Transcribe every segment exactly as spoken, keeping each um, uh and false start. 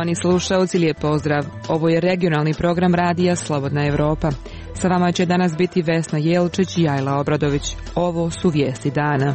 Poštovani slušaoci, lijep pozdrav. Ovo je regionalni program radija Slobodna Evropa. Sa vama će danas biti Vesna Jelčić i Ajla Obradović. Ovo su vijesti dana.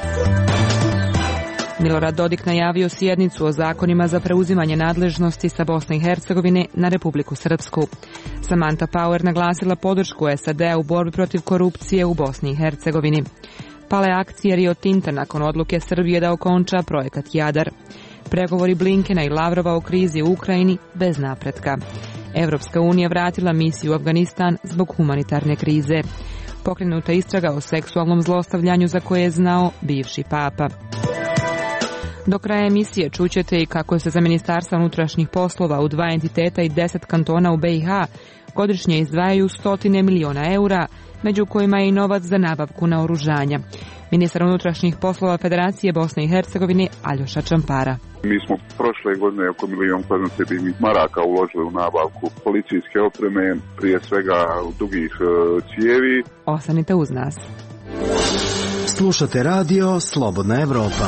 Milorad Dodik najavio sjednicu o zakonima za preuzimanje nadležnosti sa Bosne i Hercegovine na Republiku Srpsku. Samantha Power naglasila podršku S A D-a u borbi protiv korupcije u Bosni i Hercegovini. Pale akcije Rio Tinta nakon odluke Srbije da okonča projekat Jadar. Pregovori Blinkena i Lavrova o krizi u Ukrajini bez napretka. Evropska unija vratila misiju u Afganistan zbog humanitarne krize. Pokrenuta istraga o seksualnom zlostavljanju za koje je znao bivši papa. Do kraja emisije čućete i kako se za Ministarstva unutrašnjih poslova u dva entiteta i deset kantona u B i H godišnje izdvajaju stotine miliona eura, među kojima je i novac za nabavku naoružanja. Ministar unutrašnjih poslova Federacije Bosne i Hercegovine Aljoša Čampara. Mi smo prošle godine oko milijon kvadratnih maraka uložili u nabavku policijske opreme, prije svega dugih cijevi. Ostanite uz nas. Slušate radio Slobodna Evropa.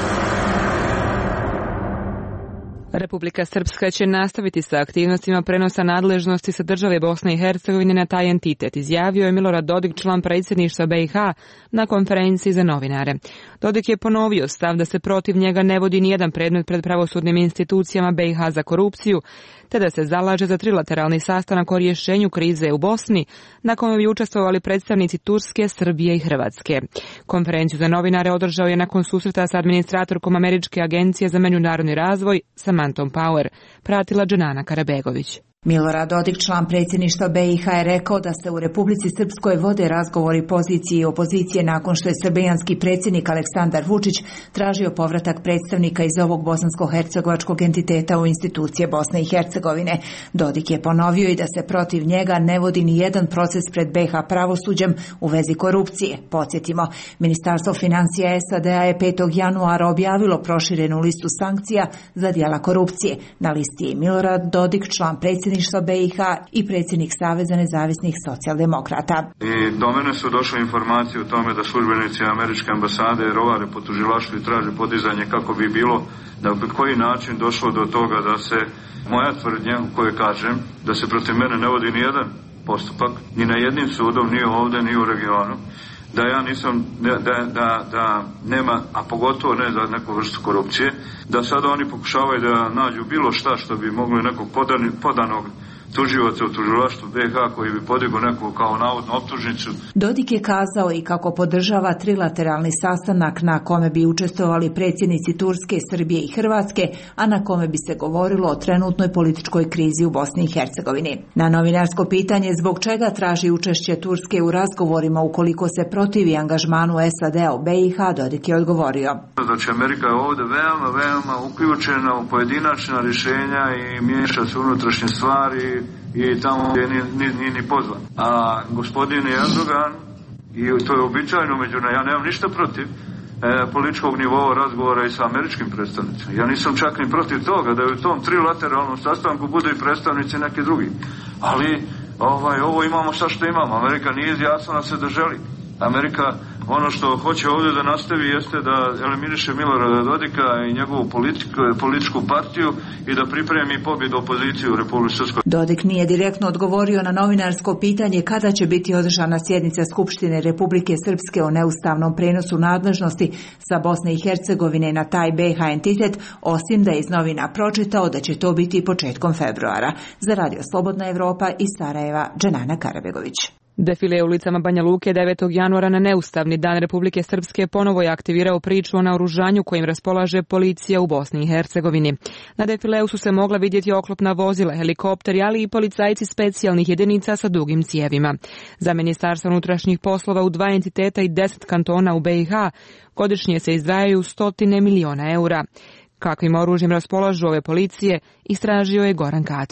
Republika Srpska će nastaviti sa aktivnostima prenosa nadležnosti sa države Bosne i Hercegovine na taj entitet, izjavio je Milorad Dodik, član predsjedništva B i H, na konferenciji za novinare. Dodik je ponovio stav da se protiv njega ne vodi nijedan predmet pred pravosudnim institucijama B i H za korupciju, te da se zalaže za trilateralni sastanak o rješenju krize u Bosni, na kojem bi učestvovali predstavnici Turske, Srbije i Hrvatske. Konferenciju za novinare održao je nakon susreta sa administratorkom Američke agencije za međunarodni razvoj, Samanthom Power, pratila Dženana Karabegović. Milorad Dodik, član predsjedništva B i H, je rekao da se u Republici Srpskoj vode razgovori pozicije i opozicije nakon što je srbijanski predsjednik Aleksandar Vučić tražio povratak predstavnika iz ovog bosansko-hercegovačkog entiteta u institucije Bosne i Hercegovine. Dodik je ponovio i da se protiv njega ne vodi ni jedan proces pred B i H pravosuđem u vezi korupcije. Podsjetimo, Ministarstvo financija S A D-a je petog januara objavilo proširenu listu sankcija za djela korupcije. Na listi je Milorad Dodik, član predsjedništva B i H i predsjednik Saveza nezavisnih socijaldemokrata. I do mene su došle informacije o tome da službenici američke ambasade rovare po tužilaštvu i traže podizanje kako bi bilo, da na koji način došlo do toga da se moja tvrdnja u kojoj kažem da se protiv mene ne vodi ni jedan postupak, ni na jednim sudom, ni ovdje, ni u regionu, da ja nisam, da, da, da nema, a pogotovo ne za neku vrstu korupcije, da sada oni pokušavaju da nađu bilo šta što bi mogli nekog podani, podanog tužioca u tužilaštvu B i H koji bi podigao neku kao navodnu optužnicu. Dodik je kazao i kako podržava trilateralni sastanak na kome bi učestvovali predsjednici Turske, Srbije i Hrvatske, a na kome bi se govorilo o trenutnoj političkoj krizi u Bosni i Hercegovini. Na novinarsko pitanje zbog čega traži učešće Turske u razgovorima ukoliko se protivi angažmanu S A D-a u B i H, Dodik je odgovorio. Znači Amerika je ovdje veoma, veoma uključena u pojedinačna rješenja i miješa se unutrašnje stvari i tamo gdje nije ni, ni, ni pozvan. A gospodin Erdogan, i to je običajno među, ja nemam ništa protiv e, političkog nivoa razgovora i sa američkim predstavnicima. Ja nisam čak ni protiv toga da u tom trilateralnom sastanku budu i predstavnici neki drugi. Ali ovaj, ovo imamo sa što imamo. Amerika nije izjasnila se da želi. Amerika ono što hoće ovdje da nastavi jeste da eliminiše Milorada Dodika i njegovu politiku, političku partiju i da pripremi pobjedu opoziciju u Republici Srpskoj. Dodik nije direktno odgovorio na novinarsko pitanje kada će biti održana sjednica Skupštine Republike Srpske o neustavnom prenosu nadležnosti sa Bosne i Hercegovine na taj B i H entitet, osim da je iz novina pročitao da će to biti početkom februara. Za Radio Slobodna Evropa iz Sarajeva, Dženana Karabegović. Defile ulicama Banja Luke devetog januara na neustavni dan Republike Srpske ponovo je aktivirao priču o naoružanju kojim raspolaže policija u Bosni i Hercegovini. Na defileu su se mogla vidjeti oklopna vozila, helikopteri, ali i policajci specijalnih jedinica sa dugim cijevima. Za Ministarstvo unutrašnjih poslova u dva entiteta i deset kantona u B i H godišnje se izdvajaju stotine miliona eura. Kakvim oružjem raspolažu ove policije, istražio je Goran Katić.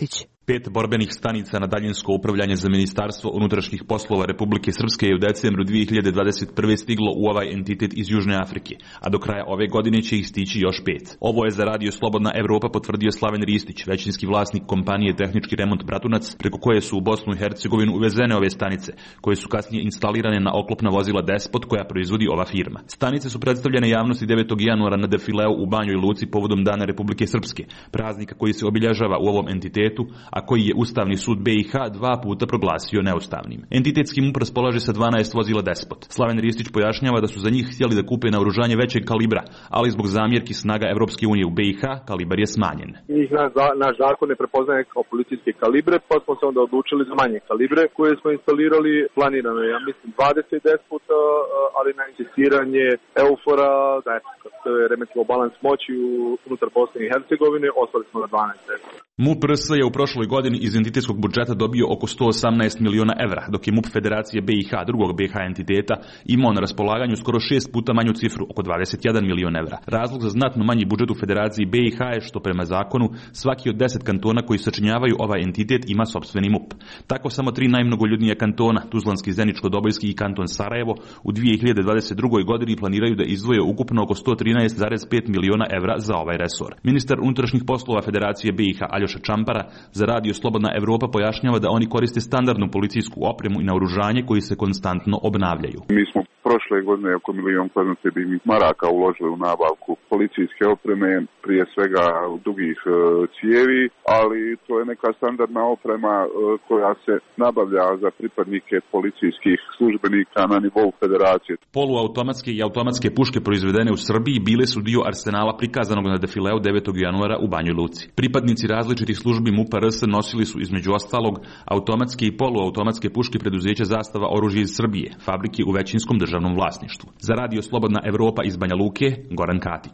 Pet borbenih stanica na daljinsko upravljanje za Ministarstvo unutrašnjih poslova Republike Srpske je u decembru dvije hiljade dvadeset prve. stiglo u ovaj entitet iz Južne Afrike, a do kraja ove godine će ih stići još pet. Ovo je za Radio Slobodna Evropa potvrdio Slaven Ristić, većinski vlasnik kompanije Tehnički remont Bratunac, preko koje su u Bosnu i Hercegovinu uvezene ove stanice, koje su kasnije instalirane na oklopna vozila Despot koja proizvodi ova firma. Stanice su predstavljene javnosti devetog januara na defileu u Banjoj Luci povodom Dana Republike Srpske, praznika koji se obilježava u ovom entitetu, a koji je Ustavni sud B i H dva puta proglasio neustavnim. Entitetski MUP raspolaže sa dvanaest vozila Despot. Slaven Ristić pojašnjava da su za njih htjeli da kupe naoružanje većeg kalibra, ali zbog zamjerki snaga Evropske unije u B i H kalibar je smanjen. Njih naš, naš zakon ne prepoznaje kao policijske kalibre, pa smo se onda odlučili za manje kalibre koje smo instalirali. Planirano je, ja mislim, dvadeset Despota, ali na insistiranje Eufora, da je remetilo balans moći unutar Bosne i Hercegovine, ostali smo na dvanaest Despota. MUP R S je u prošloj godini iz entitetskog budžeta dobio oko sto osamnaest miliona evra, dok je MUP Federacije B i H, drugog B i H entiteta, imao na raspolaganju skoro šest puta manju cifru, oko dvadeset jedan milion evra. Razlog za znatno manji budžet u Federaciji B i H je što prema zakonu svaki od deset kantona koji sačinjavaju ovaj entitet ima sopstveni MUP. Tako samo tri najmnogoljudnija kantona, Tuzlanski, Zeničko-Dobojski i kanton Sarajevo, u dvije hiljade dvadeset drugoj. godini planiraju da izdvoje ukupno oko sto trinaest zarez pet miliona evra za ovaj resor. Ministar unutrašnjih poslova Federacije B i H Aljoša Čampara za Radio Slobodna Evropa pojašnjava da oni koriste standardnu policijsku opremu i naoružanje koji se konstantno obnavljaju. Mi smo prošle godine oko milion kvadratnih maraka uložili u nabavku policijske opreme, prije svega dugih e, cijevi, ali to je neka standardna oprema e, koja se nabavlja za pripadnike policijskih službenika na nivou Federacije. Poluautomatske i automatske puške proizvedene u Srbiji bile su dio arsenala prikazanog na defileu devetog januara u Banjoj Luci. Pripadnici različitih službi MUP R S nosili su između ostalog automatske i poluautomatske puške preduzeća Zastava oružja iz Srbije, fabrike u većinskom državnom vlasništvu. Za Radio Slobodna Evropa iz Banja Luke, Goran Katić.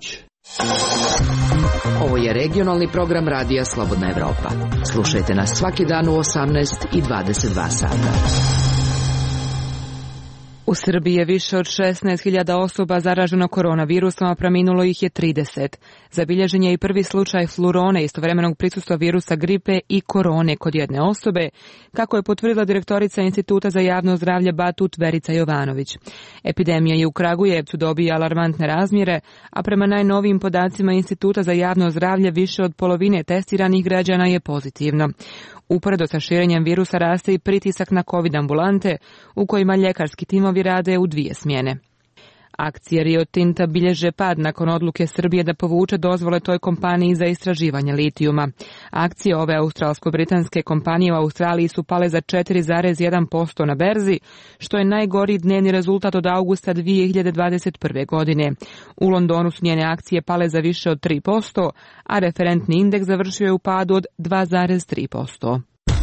Ovo je regionalni program Radija Slobodna Evropa. Slušajte nas svaki dan u osamnaest i dvadeset dva sata. U Srbiji je više od šesnaest hiljada osoba zaraženo koronavirusom, a preminulo ih je trideset. Zabilježen je i prvi slučaj flurone, istovremenog prisustva virusa gripe i korone kod jedne osobe, kako je potvrdila direktorica Instituta za javno zdravlje Batut Verica Jovanović. Epidemija je u Kragujevcu dobija alarmantne razmjere, a prema najnovijim podacima Instituta za javno zdravlje više od polovine testiranih građana je pozitivno. Uporedo sa širenjem virusa raste i pritisak na COVID ambulante, u kojima ljekarski timovi rade u dvije smjene. Akcije Rio Tinta bilježe pad nakon odluke Srbije da povuče dozvole toj kompaniji za istraživanje litijuma. Akcije ove australsko-britanske kompanije u Australiji su pale za četiri zarez jedan posto na berzi, što je najgori dnevni rezultat od avgusta dvije hiljade dvadeset prve. godine. U Londonu su njene akcije pale za više od tri posto, a referentni indeks završio je u padu od dva zarez tri posto.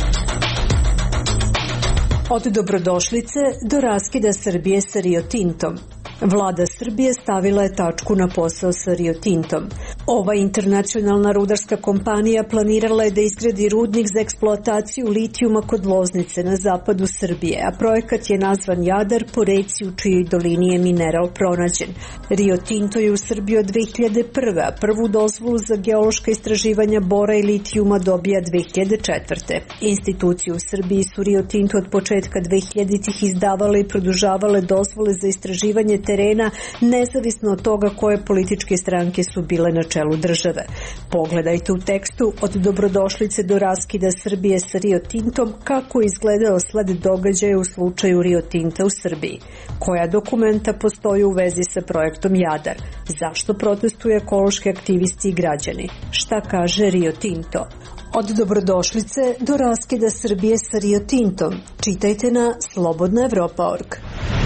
Od dobrodošlice do raskida Srbije sa Rio Tintom. Vlada Srbije stavila je tačku na posao sa Rio Tintom. Ova internacionalna rudarska kompanija planirala je da izgradi rudnik za eksploataciju litijuma kod Loznice na zapadu Srbije, a projekat je nazvan Jadar po reci u čijoj dolini je mineral pronađen. Rio Tinto je u Srbiji od dve hiljade prve. a prvu dozvolu za geološka istraživanja bora i litijuma dobija dve hiljade četvrte. Institucije u Srbiji su Rio Tinto od početka dve hiljaditih izdavale i produžavale dozvole za istraživanje terena, nezavisno od toga koje političke stranke su bile na čelu države. Pogledajte u tekstu Od dobrodošlice do raskida Srbije sa Rio Tintom kako je izgledao sled događaja u slučaju Rio Tinta u Srbiji. Koja dokumenta postoji u vezi sa projektom Jadar? Zašto protestuju ekološki aktivisti i građani? Šta kaže Rio Tinto? Od dobrodošlice do raskida Srbije sa Rio Tintom. Čitajte na slobodna evropa tačka org.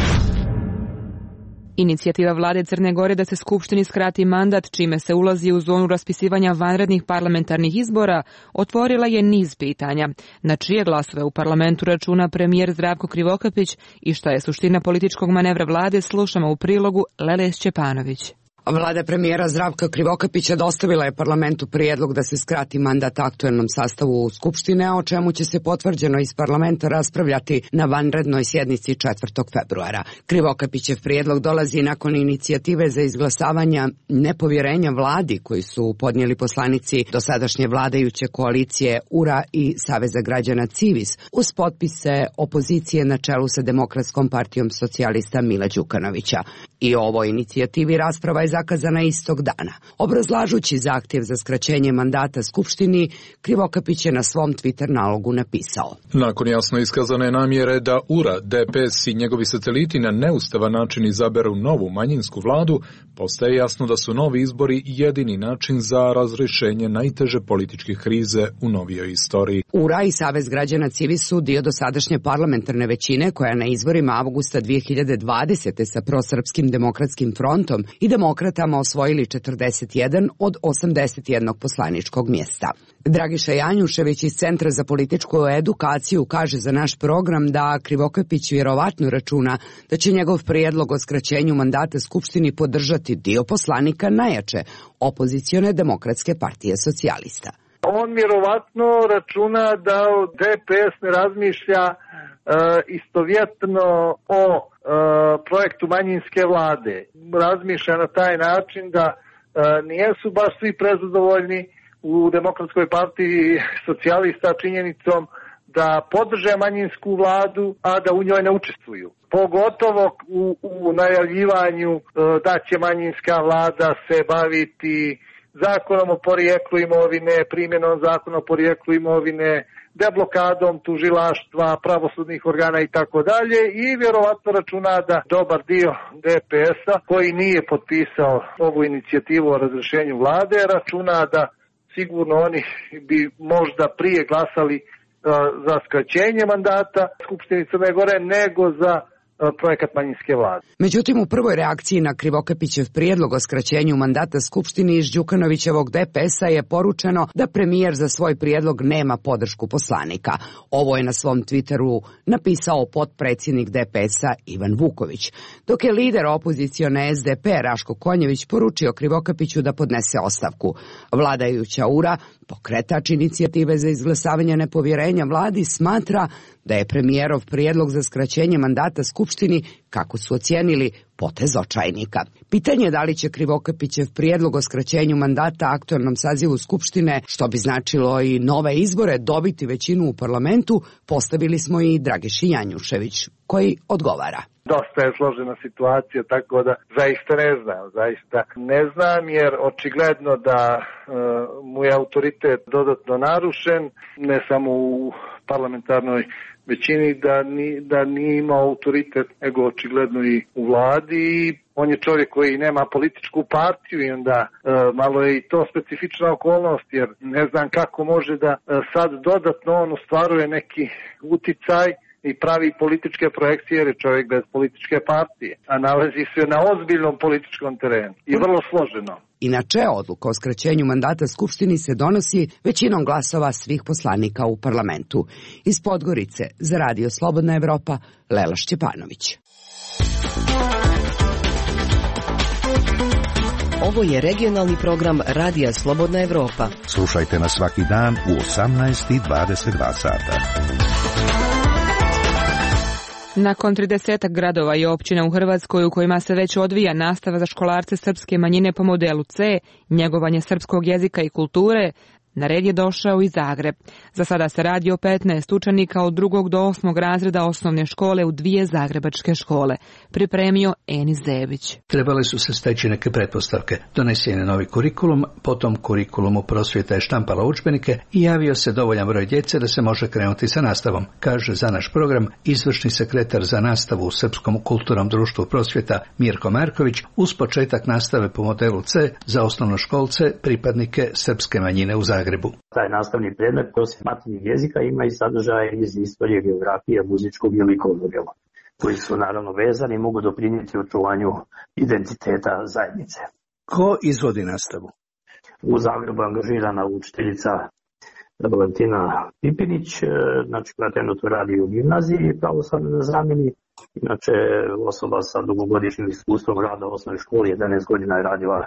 Inicijativa vlade Crne Gore da se Skupštini skrati mandat, čime se ulazi u zonu raspisivanja vanrednih parlamentarnih izbora, otvorila je niz pitanja. Na čije glasove u parlamentu računa premijer Zdravko Krivokapić i šta je suština političkog manevra vlade, slušamo u prilogu Lele Šćepanović. Vlada premijera Zdravka Krivokapića dostavila je parlamentu prijedlog da se skrati mandat aktuelnom sastavu Skupštine, a o čemu će se potvrđeno iz parlamenta raspravljati na vanrednoj sjednici četvrtog februara. Krivokapićev prijedlog dolazi nakon inicijative za izglasavanja nepovjerenja vladi koji su podnijeli poslanici dosadašnje vladajuće koalicije U R A i Saveza građana Civis uz potpise opozicije na čelu sa Demokratskom partijom socijalista Mila Đukanovića. I o ovoj inicijativi rasprava je zakazana istog dana. Obrazlažući zahtjev za skraćenje mandata Skupštini, Krivokapić je na svom Twitter nalogu napisao: Nakon jasno iskazane namjere da U R A, D P S i njegovi sateliti na neustavan način izaberu novu manjinsku vladu, postaje jasno da su novi izbori jedini način za razrješenje najteže političke krize u novijoj istoriji. U R A i Savez građana Civis su dio dosadašnje parlamentarne većine koja na izborima avgusta dvije hiljade dvadesete sa prosrpskim demokratskim frontom i demokratama osvojili četrdeset jedan od osamdeset jednog poslaničkog mjesta. Dragiša Janjušević iz Centra za političku edukaciju kaže za naš program da Krivokapić vjerovatno računa da će njegov prijedlog o skraćenju mandata Skupštini podržati dio poslanika najjače opozicione Demokratske partije socijalista. On vjerovatno računa da D P S ne razmišlja e, istovjetno o e, projektu manjinske vlade. Razmišlja na taj način da e, nijesu baš svi prezadovoljni u Demokratskoj partiji socijalista činjenicom da podrže manjinsku vladu, a da u njoj ne učestvuju. Pogotovo u, u najavljivanju e, da će manjinska vlada se baviti zakonom o porijeklu imovine, primjenom zakona o porijeklu imovine, deblokadom tužilaštva, pravosudnih organa i tako dalje, i vjerovatno računa da dobar dio D P S-a koji nije potpisao ovu inicijativu o razrješenju vlade, računa da sigurno oni bi možda prije glasali uh, za skraćenje mandata Skupštine Crne Gore nego za projekat manjinske vlade. Međutim, u prvoj reakciji na Krivokapićev prijedlog o skraćenju mandata Skupštini iz Đukanovićevog D P S-a je poručeno da premijer za svoj prijedlog nema podršku poslanika. Ovo je na svom Twitteru napisao potpredsjednik D P S-a Ivan Vuković, dok je lider opozicione S D P Raško Konjević poručio Krivokapiću da podnese ostavku. Vladajuća U R A, pokretač inicijative za izglasavanje nepovjerenja vladi, smatra da je premijerov prijedlog za skraćenje mandata Skupštini, kako su ocijenili, potez očajnika. Pitanje je da li će Krivokapićev prijedlog o skraćenju mandata aktualnom sazivu Skupštine, što bi značilo i nove izbore, dobiti većinu u parlamentu, postavili smo i Dragiši Janjušević, koji odgovara. Dosta je složena situacija, tako da zaista ne znam, zaista ne znam, jer očigledno da e, mu je autoritet dodatno narušen, ne samo u parlamentarnoj većini, da, ni, da nije imao autoritet, nego očigledno i u vladi. On je čovjek koji nema političku partiju i onda e, malo je i to specifična okolnost, jer ne znam kako može da e, sad dodatno on ostvaruje neki uticaj i pravi političke projekcije, jer je čovjek bez političke partije, a nalazi se na ozbiljnom političkom terenu i vrlo složeno. Inače, odluka o skraćenju mandata Skupštini se donosi većinom glasova svih poslanika u parlamentu. Iz Podgorice za Radio Slobodna Evropa, Lela Šćepanović. Ovo je regionalni program Radija Slobodna Evropa. Slušajte nas svaki dan u osamnaest i dvadeset dva sata. Nakon tridesetak gradova i općina u Hrvatskoj u kojima se već odvija nastava za školarce srpske manjine po modelu C, njegovanje srpskog jezika i kulture, na red je došao i Zagreb. Za sada se radi o petnaest učenika od drugog do osmog razreda osnovne škole u dvije zagrebačke škole. Pripremio Enis Zebić. Trebale su se steći neke pretpostavke. Donesen je novi kurikulum, potom kurikulumu prosvjeta je štampala udžbenike i javio se dovoljan broj djece da se može krenuti sa nastavom, kaže za naš program izvršni sekretar za nastavu u Srpskom kulturnom društvu prosvjeta Mirko Marković uz početak nastave po modelu C za osnovnoškolce pripadnike srpske manjine u Zagrebu. Taj nastavni predmet osim maternjeg jezika ima i sadržaje iz istorije, geografije, muzičkog i likovnog djela, koji su naravno vezani i mogu doprinijeti očuvanju identiteta zajednice. Ko izvodi nastavu? U Zagrebu angažirana učiteljica Valentina Pipinić, znači koja trenutno radi u gimnaziji pravoslavnoj zamjeni, Inače, osoba sa dugogodišnjim iskustvom rada u osnovnoj školi, jedanaest godina je radila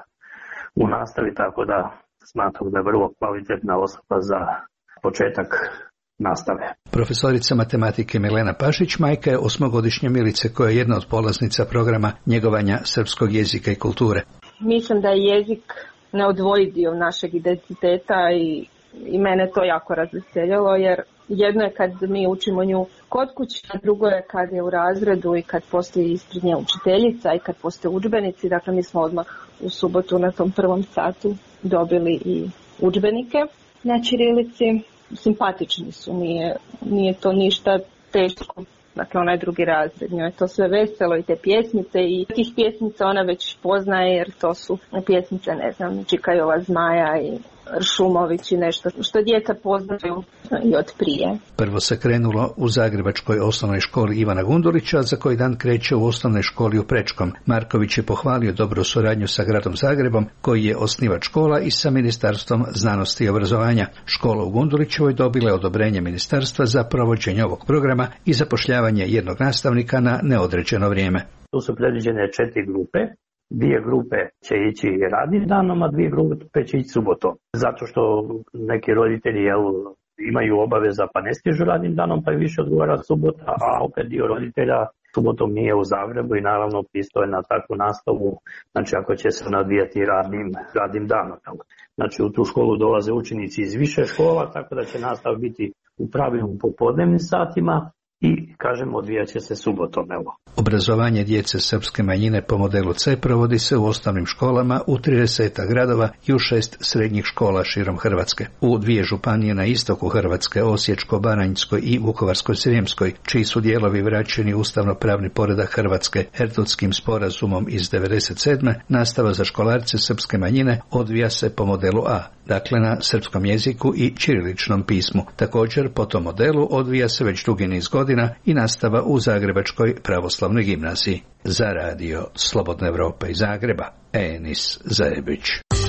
u nastavi, tako da smatram da je vrlo kvalitetna osoba za početak nastave. Profesorica matematike Milena Pašić majka je osmogodišnje Milice koja je jedna od polaznica programa njegovanja srpskog jezika i kulture. Mislim da je jezik neodvojiv dio našeg identiteta i, i mene to jako razveseljalo, jer jedno je kad mi učimo nju kod kuće, a drugo je kad je u razredu i kad postoji ispred nje učiteljica i kad postoje udžbenici. Dakle, mi smo odmah u subotu na tom prvom satu dobili i udžbenike na ćirilici. Simpatični su, nije, nije to ništa teško. Dakle, ona je drugi razred, njoj je to sve veselo i te pjesmice i tih pjesmica ona već poznaje jer to su pjesmice, ne znam, Čikajova zmaja i Ršumović i nešto što djeca poznaju i od prije. Prvo se krenulo u zagrebačkoj osnovnoj školi Ivana Gundulića, za koji dan kreće u osnovnoj školi u Prečkom. Marković je pohvalio dobru suradnju sa gradom Zagrebom, koji je osnivač škola, i sa Ministarstvom znanosti i obrazovanja. Škola u Gundulićevoj dobila je odobrenje ministarstva za provođenje ovog programa i zapošljavanje jednog nastavnika na neodređeno vrijeme. Tu su predviđene četiri grupe. Dvije grupe će ići radnim danom, a dvije grupe će ići subotom. Zato što neki roditelji jel, imaju obaveza pa ne stižu radnim danom, pa je više odgovara subota, a opet dio roditelja subotom nije u Zagrebu i naravno pristoje na takvu nastavu, znači ako će se nadvijati radnim, radnim danom. Znači u tu školu dolaze učenici iz više škola, tako da će nastava biti u pravilu u popodnevnim satima, i, kažem, odvijat će se subotom. Evo. Obrazovanje djece srpske manjine po modelu C provodi se u osnovnim školama u trideset gradova i u šest srednjih škola širom Hrvatske. U dvije županije na istoku Hrvatske, Osječko-baranjskoj i Vukovarsko-srijemskoj, čiji su dijelovi vraćeni ustavno-pravni poredak Hrvatske Erdutskim sporazumom iz devedeset sedme, nastava za školarce srpske manjine odvija se po modelu A, dakle na srpskom jeziku i ćiriličnom pismu. Također po tom modelu odvija se već dugi niz godina i nastava u Zagrebačkoj pravoslavnoj gimnaziji. Za radio Slobodna Evropa iz Zagreba, Enis Zajebić.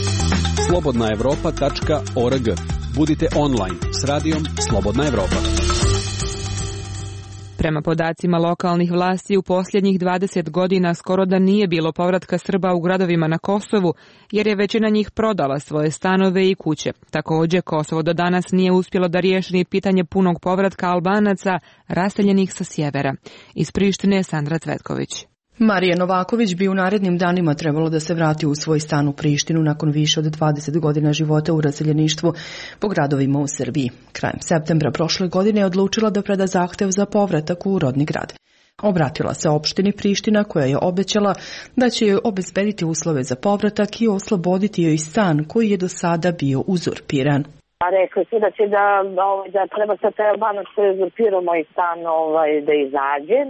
slobodna evropa tačka org. Budite online s radijom Slobodna Evropa. Prema podacima lokalnih vlasti u posljednjih dvadeset godina skoro da nije bilo povratka Srba u gradovima na Kosovu, jer je većina njih prodala svoje stanove i kuće. Također, Kosovo do danas nije uspjelo da riješi ni pitanje punog povratka Albanaca raseljenih sa sjevera. Iz Prištine Sandra Cvetković. Marija Novaković bi u narednim danima trebalo da se vrati u svoj stan u Prištinu nakon više od dvadeset godina života u raseljeništvu po gradovima u Srbiji. Krajem septembra prošle godine je odlučila da preda zahtev za povratak u rodni grad. Obratila se opštini Priština koja je obećala da će joj obezbediti uslove za povratak i osloboditi joj stan koji je do sada bio uzurpiran. A rekli su da će da, da treba sa taj Albanac što je uzurpirao moj stan ovaj, da izađe.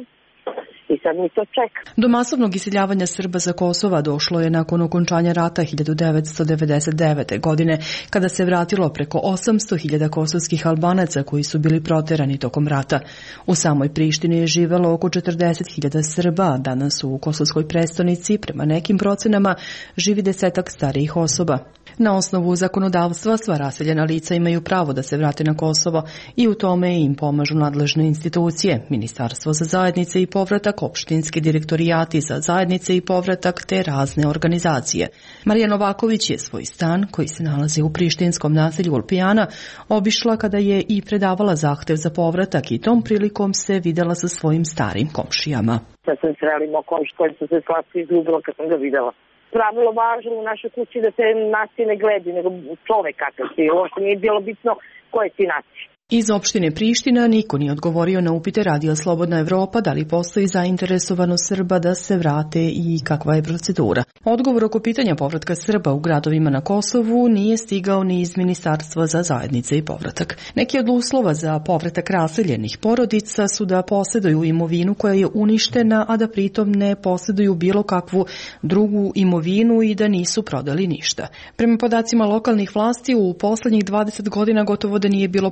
I sad mi to čeka. Do masovnog iseljavanja Srba za Kosova došlo je nakon okončanja rata hiljadu devetsto devedeset devete. godine, kada se vratilo preko osamsto hiljada kosovskih Albanaca koji su bili proterani tokom rata. U samoj Prištini je živelo oko četrdeset hiljada Srba, danas u kosovskoj prestonici, prema nekim procenama, živi desetak starijih osoba. Na osnovu zakonodavstva sva raseljena lica imaju pravo da se vrate na Kosovo i u tome im pomažu nadležne institucije, Ministarstvo za zajednice i povratak, opštinski direktorijati za zajednice i povratak te razne organizacije. Marija Novaković je svoj stan, koji se nalazi u prištinskom naselju Olpijana, obišla kada je i predavala zahtev za povratak i tom prilikom se videla sa svojim starim komšijama. Sad sam sreli moj komš koji su se slatko izgubila kad sam ga videla. Pravilo važno u našoj kući da se nacije ne gledi, nego čovek kakav si. Ovo što nije bilo bitno koje si nacije. Iz opštine Priština niko nije odgovorio na upite Radija Slobodna Evropa da li postoji zainteresovanost Srba da se vrate i kakva je procedura. Odgovor oko pitanja povratka Srba u gradovima na Kosovu nije stigao ni iz Ministarstva za zajednice i povratak. Neki od uslova za povratak raseljenih porodica su da posjeduju imovinu koja je uništena, a da pritom ne posjeduju bilo kakvu drugu imovinu i da nisu prodali ništa. Prema podacima lokalnih vlasti u poslednjih dvadeset godina gotovo da nije bilo povratka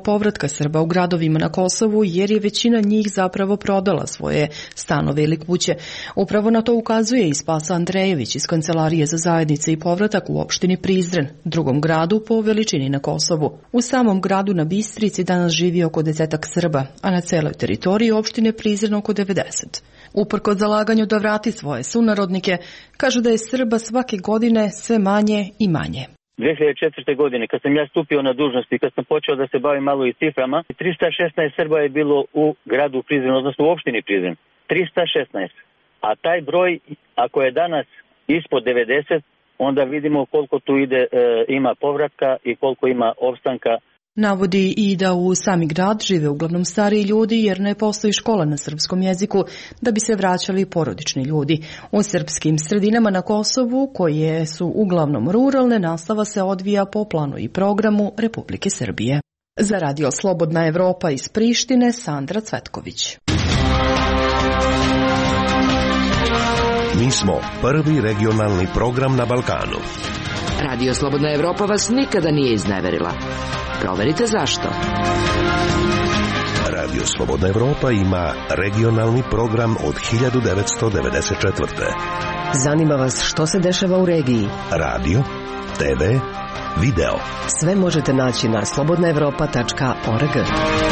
Srba u gradovima na Kosovu jer je većina njih zapravo prodala svoje stanove ili kuće. Upravo na to ukazuje i Spasa Andrejević iz Kancelarije za zajednice i povratak u opštini Prizren, drugom gradu po veličini na Kosovu. U samom gradu na Bistrici danas živi oko desetak Srba, a na celoj teritoriji opštine Prizren oko devedeset. Uprkos zalaganju da vrati svoje sunarodnike, kažu da je Srba svake godine sve manje i manje. dve hiljade četvrte. godine, kad sam ja stupio na dužnost i kad sam počeo da se bavim malo i ciframa, trista šesnaest Srba je bilo u gradu Prizren, odnosno u opštini Prizren. trista šesnaest. A taj broj, ako je danas ispod devedeset, onda vidimo koliko tu ide, e, ima povratka i koliko ima opstanka. Navodi i da u sami grad žive uglavnom stariji ljudi jer ne postoji škola na srpskom jeziku da bi se vraćali porodični ljudi. U srpskim sredinama na Kosovu, koje su uglavnom ruralne, nastava se odvija po planu i programu Republike Srbije. Za Radio Slobodna Evropa iz Prištine, Sandra Cvetković. Mi smo prvi regionalni program na Balkanu. Radio Slobodna Evropa vas nikada nije izneverila. Proverite zašto. Radio Slobodna Evropa ima regionalni program od hiljadu devetsto devedeset četvrte. Zanima vas što se dešava u regiji? Radio, te ve, video. Sve možete naći na slobodna evropa tačka org.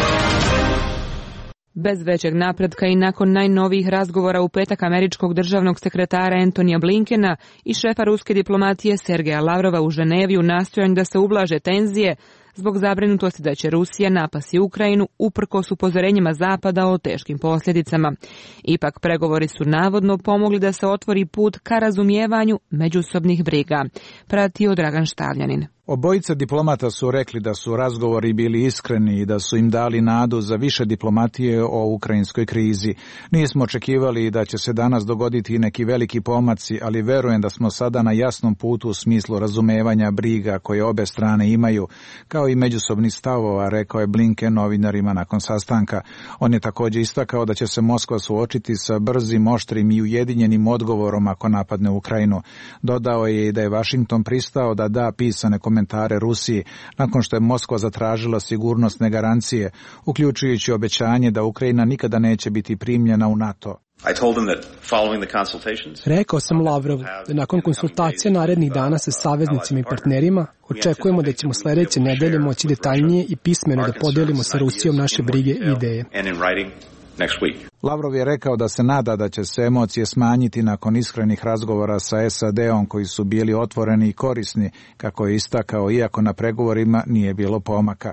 Bez većeg napretka i nakon najnovijih razgovora u petak američkog državnog sekretara Antonija Blinkena i šefa ruske diplomatije Sergeja Lavrova u Ženevi u nastojanju da se ublaže tenzije zbog zabrinutosti da će Rusija napasti Ukrajinu uprkos upozorenjima Zapada o teškim posljedicama. Ipak pregovori su navodno pomogli da se otvori put ka razumijevanju međusobnih briga. Pratio Dragan Štavljanin. Obojica diplomata su rekli da su razgovori bili iskreni i da su im dali nadu za više diplomatije o ukrajinskoj krizi. Nismo očekivali da će se danas dogoditi neki veliki pomaci, ali verujem da smo sada na jasnom putu u smislu razumevanja briga koje obe strane imaju, kao i međusobnih stavova, rekao je Blinken novinarima nakon sastanka. On je također istakao da će se Moskva suočiti sa brzim, oštrim i ujedinjenim odgovorom ako napadne Ukrajinu. Dodao je i da je Washington pristao da da pisane komentare komentare Rusiji nakon što je Moskva zatražila sigurnosne garancije, uključujući obećanje da Ukrajina nikada neće biti primljena u NATO. Rekao sam Lavrovu da nakon konsultacija narednih dana sa saveznicima i partnerima očekujemo da ćemo sljedeće nedelje moći detaljnije i pismeno da podelimo sa Rusijom naše brige i ideje. Lavrov je rekao da se nada da će se emocije smanjiti nakon iskrenih razgovora sa es a de om koji su bili otvoreni i korisni, kako je istakao, iako na pregovorima nije bilo pomaka.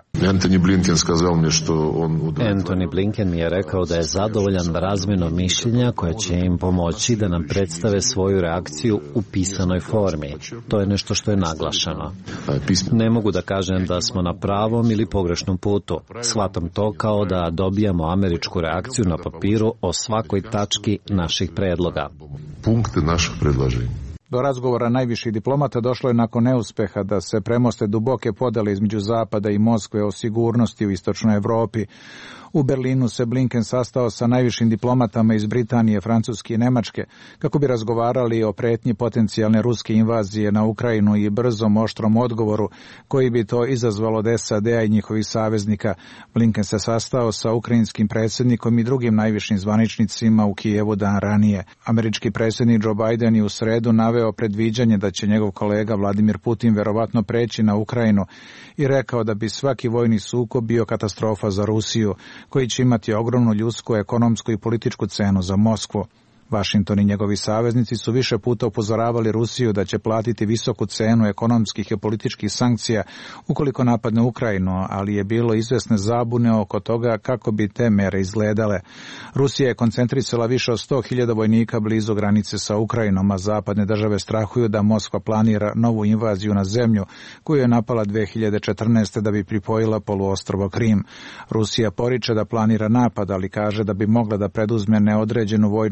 Antony Blinken mi je rekao da je zadovoljan razmjenom mišljenja koja će im pomoći da nam predstave svoju reakciju u pisanoj formi. To je nešto što je naglašeno. Ne mogu da kažem da smo na pravom ili pogrešnom putu. Shvatam to kao da dobijamo američku reakciju na papiru o svakoj tački naših predloga. Punkte naših predloženja. Do razgovora najviših diplomata došlo je nakon neuspeha da se premoste duboke podele između Zapada i Moskve o sigurnosti u istočnoj Evropi. U Berlinu se Blinken sastao sa najvišim diplomatama iz Britanije, Francuske i Nemačke kako bi razgovarali o pretnji potencijalne ruske invazije na Ukrajinu i brzom oštrom odgovoru koji bi to izazvalo od es a de a i njihovih saveznika. Blinken se sastao sa ukrajinskim predsjednikom i drugim najvišim zvaničnicima u Kijevu dan ranije. Američki predsjednik Joe Biden je u sredu naveo predviđanje da će njegov kolega Vladimir Putin verovatno preći na Ukrajinu i rekao da bi svaki vojni sukob bio katastrofa za Rusiju, koji će imati ogromnu ljudsku, ekonomsku i političku cenu za Moskvu. Washington i njegovi saveznici su više puta upozoravali Rusiju da će platiti visoku cenu ekonomskih i političkih sankcija ukoliko napadne Ukrajinu, ali je bilo izvesne zabune oko toga kako bi te mere izgledale. Rusija je koncentrisala više od sto hiljada vojnika blizu granice sa Ukrajinom, a zapadne države strahuju da Moskva planira novu invaziju na zemlju koju je napala dve hiljade četrnaeste. da bi pripojila poluostrvo Krim. Rusija poriče da planira napad, ali kaže da bi mogla da preduzme neodređenu vojnu akciju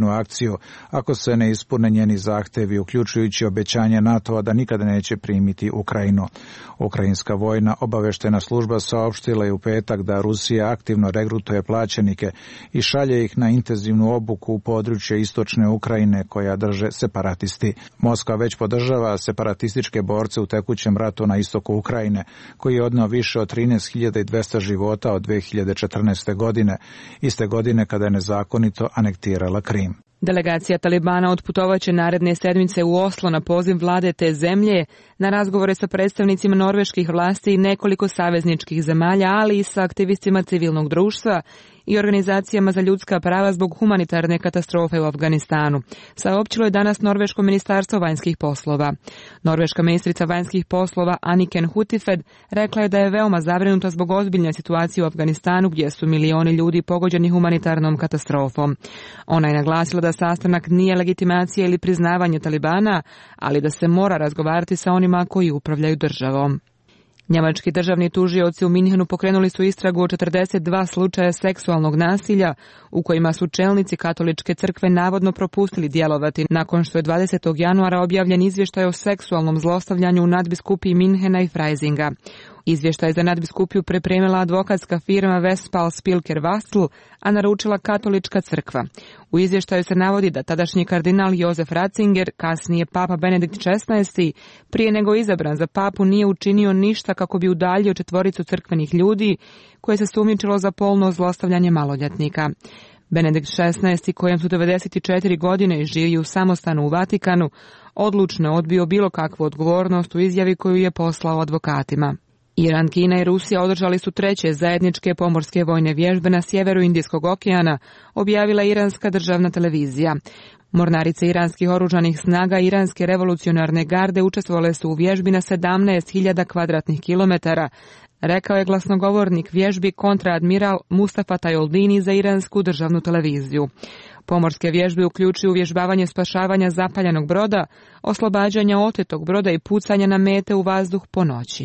operaciju ako se ne ispune njeni zahtevi, uključujući obećanje NATO-a da nikada neće primiti Ukrajinu. Ukrajinska vojna obaveštena služba saopštila je u petak da Rusija aktivno regrutuje plaćenike i šalje ih na intenzivnu obuku u područje istočne Ukrajine koja drže separatisti. Moskva već podržava separatističke borce u tekućem ratu na istoku Ukrajine, koji je odneo više od trinaest hiljada dvesta života od dve hiljade četrnaeste. godine, iste godine kada je nezakonito anektirala Krim. Delegacija Talibana otputovaće naredne sedmice u Oslo na poziv vlade te zemlje na razgovore sa predstavnicima norveških vlasti i nekoliko savezničkih zemalja, ali i sa aktivistima civilnog društva i organizacijama za ljudska prava zbog humanitarne katastrofe u Afganistanu, saopćilo je danas Norveško ministarstvo vanjskih poslova. Norveška ministrica vanjskih poslova Anniken Huitfeldt rekla je da je veoma zabrinuta zbog ozbiljne situacije u Afganistanu gdje su milioni ljudi pogođeni humanitarnom katastrofom. Ona je naglasila da sastanak nije legitimacija ili priznavanje Talibana, ali da se mora razgovarati sa onima koji upravljaju državom. Njemački državni tužioci u Minhenu pokrenuli su istragu o četrdeset dva slučaja seksualnog nasilja u kojima su čelnici katoličke crkve navodno propustili djelovati nakon što je dvadesetog januara objavljen izvještaj o seksualnom zlostavljanju u nadbiskupiji Minhena i Freisinga. Izvještaj za nadbiskupiju pripremila advokatska firma Westphal Spilker Wasl, a naručila katolička crkva. U izvještaju se navodi da tadašnji kardinal Josef Ratzinger, kasnije papa Benedikt šesnaesti, prije nego izabran za papu nije učinio ništa kako bi udaljio četvoricu crkvenih ljudi koje se sumnjičilo za polno zlostavljanje maloljetnika. Benedikt šesnaesti, kojem su devedeset četiri godine i živi u samostanu u Vatikanu, odlučno odbio bilo kakvu odgovornost u izjavi koju je poslao advokatima. Iran, Kina i Rusija održali su treće zajedničke pomorske vojne vježbe na sjeveru Indijskog okeana, objavila iranska državna televizija. Mornarice iranskih oružanih snaga Iranske revolucionarne garde učestvovale su u vježbi na sedamnaest hiljada kvadratnih kilometara, rekao je glasnogovornik vježbi kontraadmiral Mustafa Tajoldini za iransku državnu televiziju. Pomorske vježbe uključuju uvježbavanje spašavanja zapaljenog broda, oslobađanja otetog broda i pucanja na mete u vazduh po noći.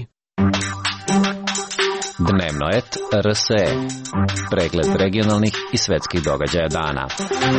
Dnevno et R S E. Pregled regionalnih i svetskih događaja dana.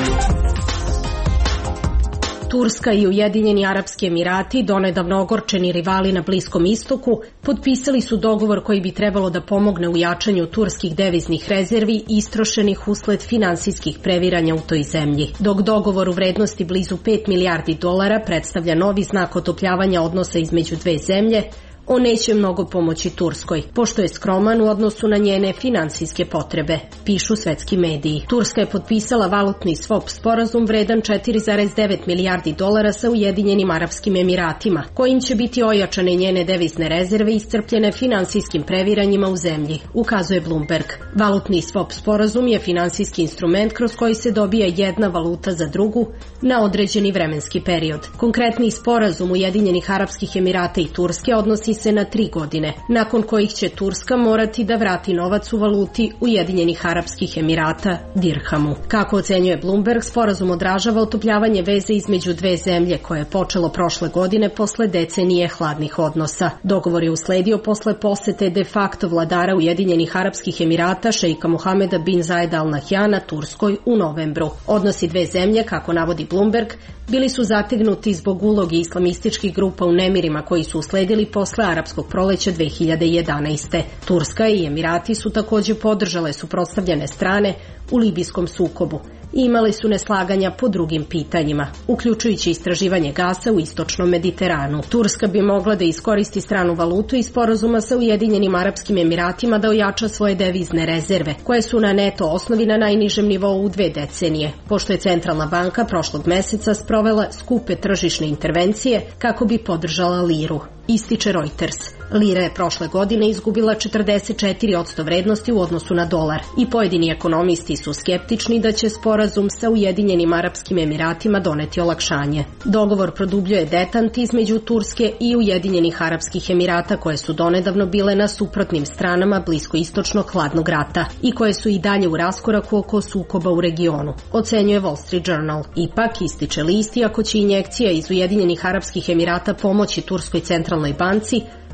Turska i Ujedinjeni Arapski Emirati, donedavno ogorčeni rivali na Bliskom istoku, potpisali su dogovor koji bi trebalo da pomogne u jačanju turskih deviznih rezervi istrošenih usled finansijskih previranja u toj zemlji. Dok dogovor u vrednosti blizu pet milijardi dolara predstavlja novi znak otopljavanja odnosa između dve zemlje, on neće mnogo pomoći Turskoj, pošto je skroman u odnosu na njene finansijske potrebe, pišu svetski mediji. Turska je potpisala valutni swap sporazum vredan četiri zarez devet milijardi dolara sa Ujedinjenim Arapskim Emiratima, kojim će biti ojačane njene devizne rezerve iscrpljene finansijskim previranjima u zemlji, ukazuje Bloomberg. Valutni swap sporazum je finansijski instrument kroz koji se dobija jedna valuta za drugu na određeni vremenski period. Konkretni sporazum Ujedinjenih Arapskih Emirata i Turske odnosi se na tri godine, nakon kojih će Turska morati da vrati novac u valuti Ujedinjenih Arapskih Emirata, dirhamu. Kako ocenjuje Bloomberg, sporazum odražava otopljavanje veze između dve zemlje koje je počelo prošle godine posle decenije hladnih odnosa. Dogovor je usledio posle posete de facto vladara Ujedinjenih Arapskih Emirata šeika Mohameda bin Zayed Al Nahyana Turskoj u novembru. Odnosi dve zemlje, kako navodi Bloomberg, bili su zategnuti zbog uloge islamističkih grupa u nemirima koji su usledili posle arapskog proleća dve hiljade jedanaeste. Turska i Emirati su također podržale suprotstavljene strane u libijskom sukobu i imali su neslaganja po drugim pitanjima, uključujući istraživanje gasa u istočnom Mediteranu. Turska bi mogla da iskoristi stranu valutu i sporazuma sa Ujedinjenim Arapskim Emiratima da ojača svoje devizne rezerve, koje su na neto osnovi na najnižem nivou u dve decenije, pošto je Centralna banka prošlog meseca sprovela skupe tržišne intervencije kako bi podržala liru, ističe Reuters. Lira je prošle godine izgubila četrdeset četiri posto vrednosti u odnosu na dolar i pojedini ekonomisti su skeptični da će sporazum sa Ujedinjenim Arapskim Emiratima doneti olakšanje. Dogovor produbljuje detant između Turske i Ujedinjenih Arapskih Emirata, koje su donedavno bile na suprotnim stranama bliskoistočnog hladnog rata i koje su i dalje u raskoraku oko sukoba u regionu, ocenjuje Wall Street Journal. Ipak, ističe list, iako će injekcija iz Ujedinjenih Arapskih Emirata pomoći Turskoj centralnoj banci,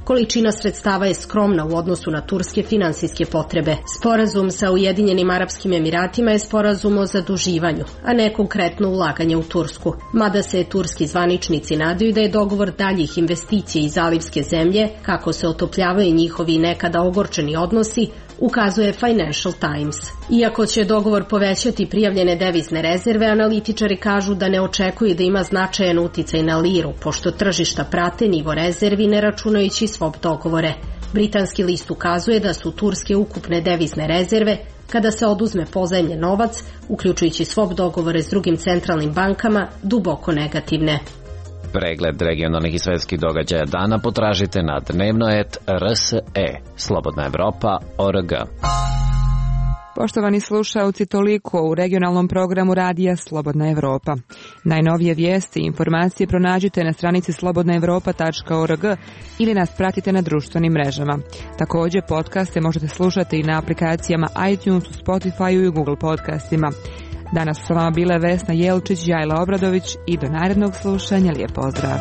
Količina sredstava je skromna u odnosu na turske finansijske potrebe. Sporazum sa Ujedinjenim Arapskim Emiratima je sporazum o zaduživanju, a ne konkretno ulaganje u Tursku. Mada se turski zvaničnici nadaju da je dogovor daljih investicija iz zalivske zemlje, kako se otopljavaju njihovi nekada ogorčeni odnosi, ukazuje Financial Times. Iako će dogovor povećati prijavljene devizne rezerve, analitičari kažu da ne očekuju da ima značajan uticaj na liru, pošto tržišta prate nivo rezervi ne računajući swap dogovore. Britanski list ukazuje da su turske ukupne devizne rezerve, kada se oduzme pozajmljen novac, uključujući swap dogovore s drugim centralnim bankama, duboko negativne. Pregled regionalnih i svetskih događaja dana potražite na dnevnoet R S E, Slobodna Evropa, O R G. Poštovani slušaoci, toliko u regionalnom programu radija Slobodna Evropa. Najnovije vijesti i informacije pronađite na stranici slobodna evropa tačka org ili nas pratite na društvenim mrežama. Također, podcaste možete slušati i na aplikacijama iTunes, Spotify i Google podcastima. Danas su sa vama bile Vesna Jelčić, Jajla Obradović i do narednog slušanja lijep pozdrav.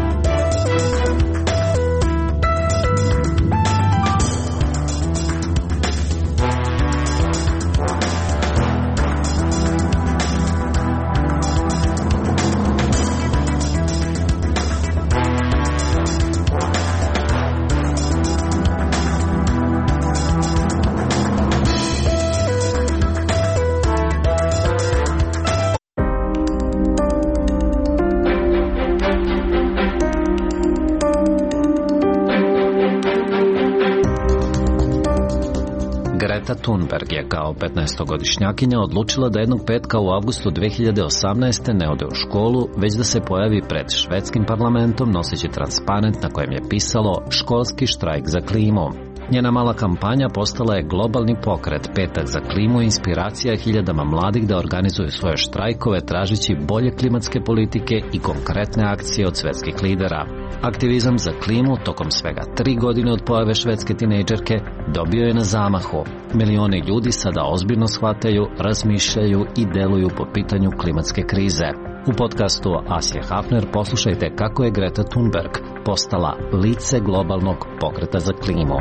Greta Thunberg je kao petnaestogodišnjakinja odlučila da jednog petka u avgustu dve hiljade osamnaeste. ne ode u školu, već da se pojavi pred švedskim parlamentom noseći transparent na kojem je pisalo školski štrajk za klimu. Njena mala kampanja postala je globalni pokret Petak za klimu i inspiracija hiljadama mladih da organizuju svoje štrajkove tražeći bolje klimatske politike i konkretne akcije od svetskih lidera. Aktivizam za klimu tokom svega tri godine od pojave švedske tinejdžerke dobio je na zamahu. Milioni ljudi sada ozbiljno shvataju, razmišljaju i deluju po pitanju klimatske krize. U podcastu Asije Hafner poslušajte kako je Greta Thunberg postala lice globalnog pokreta za klimu.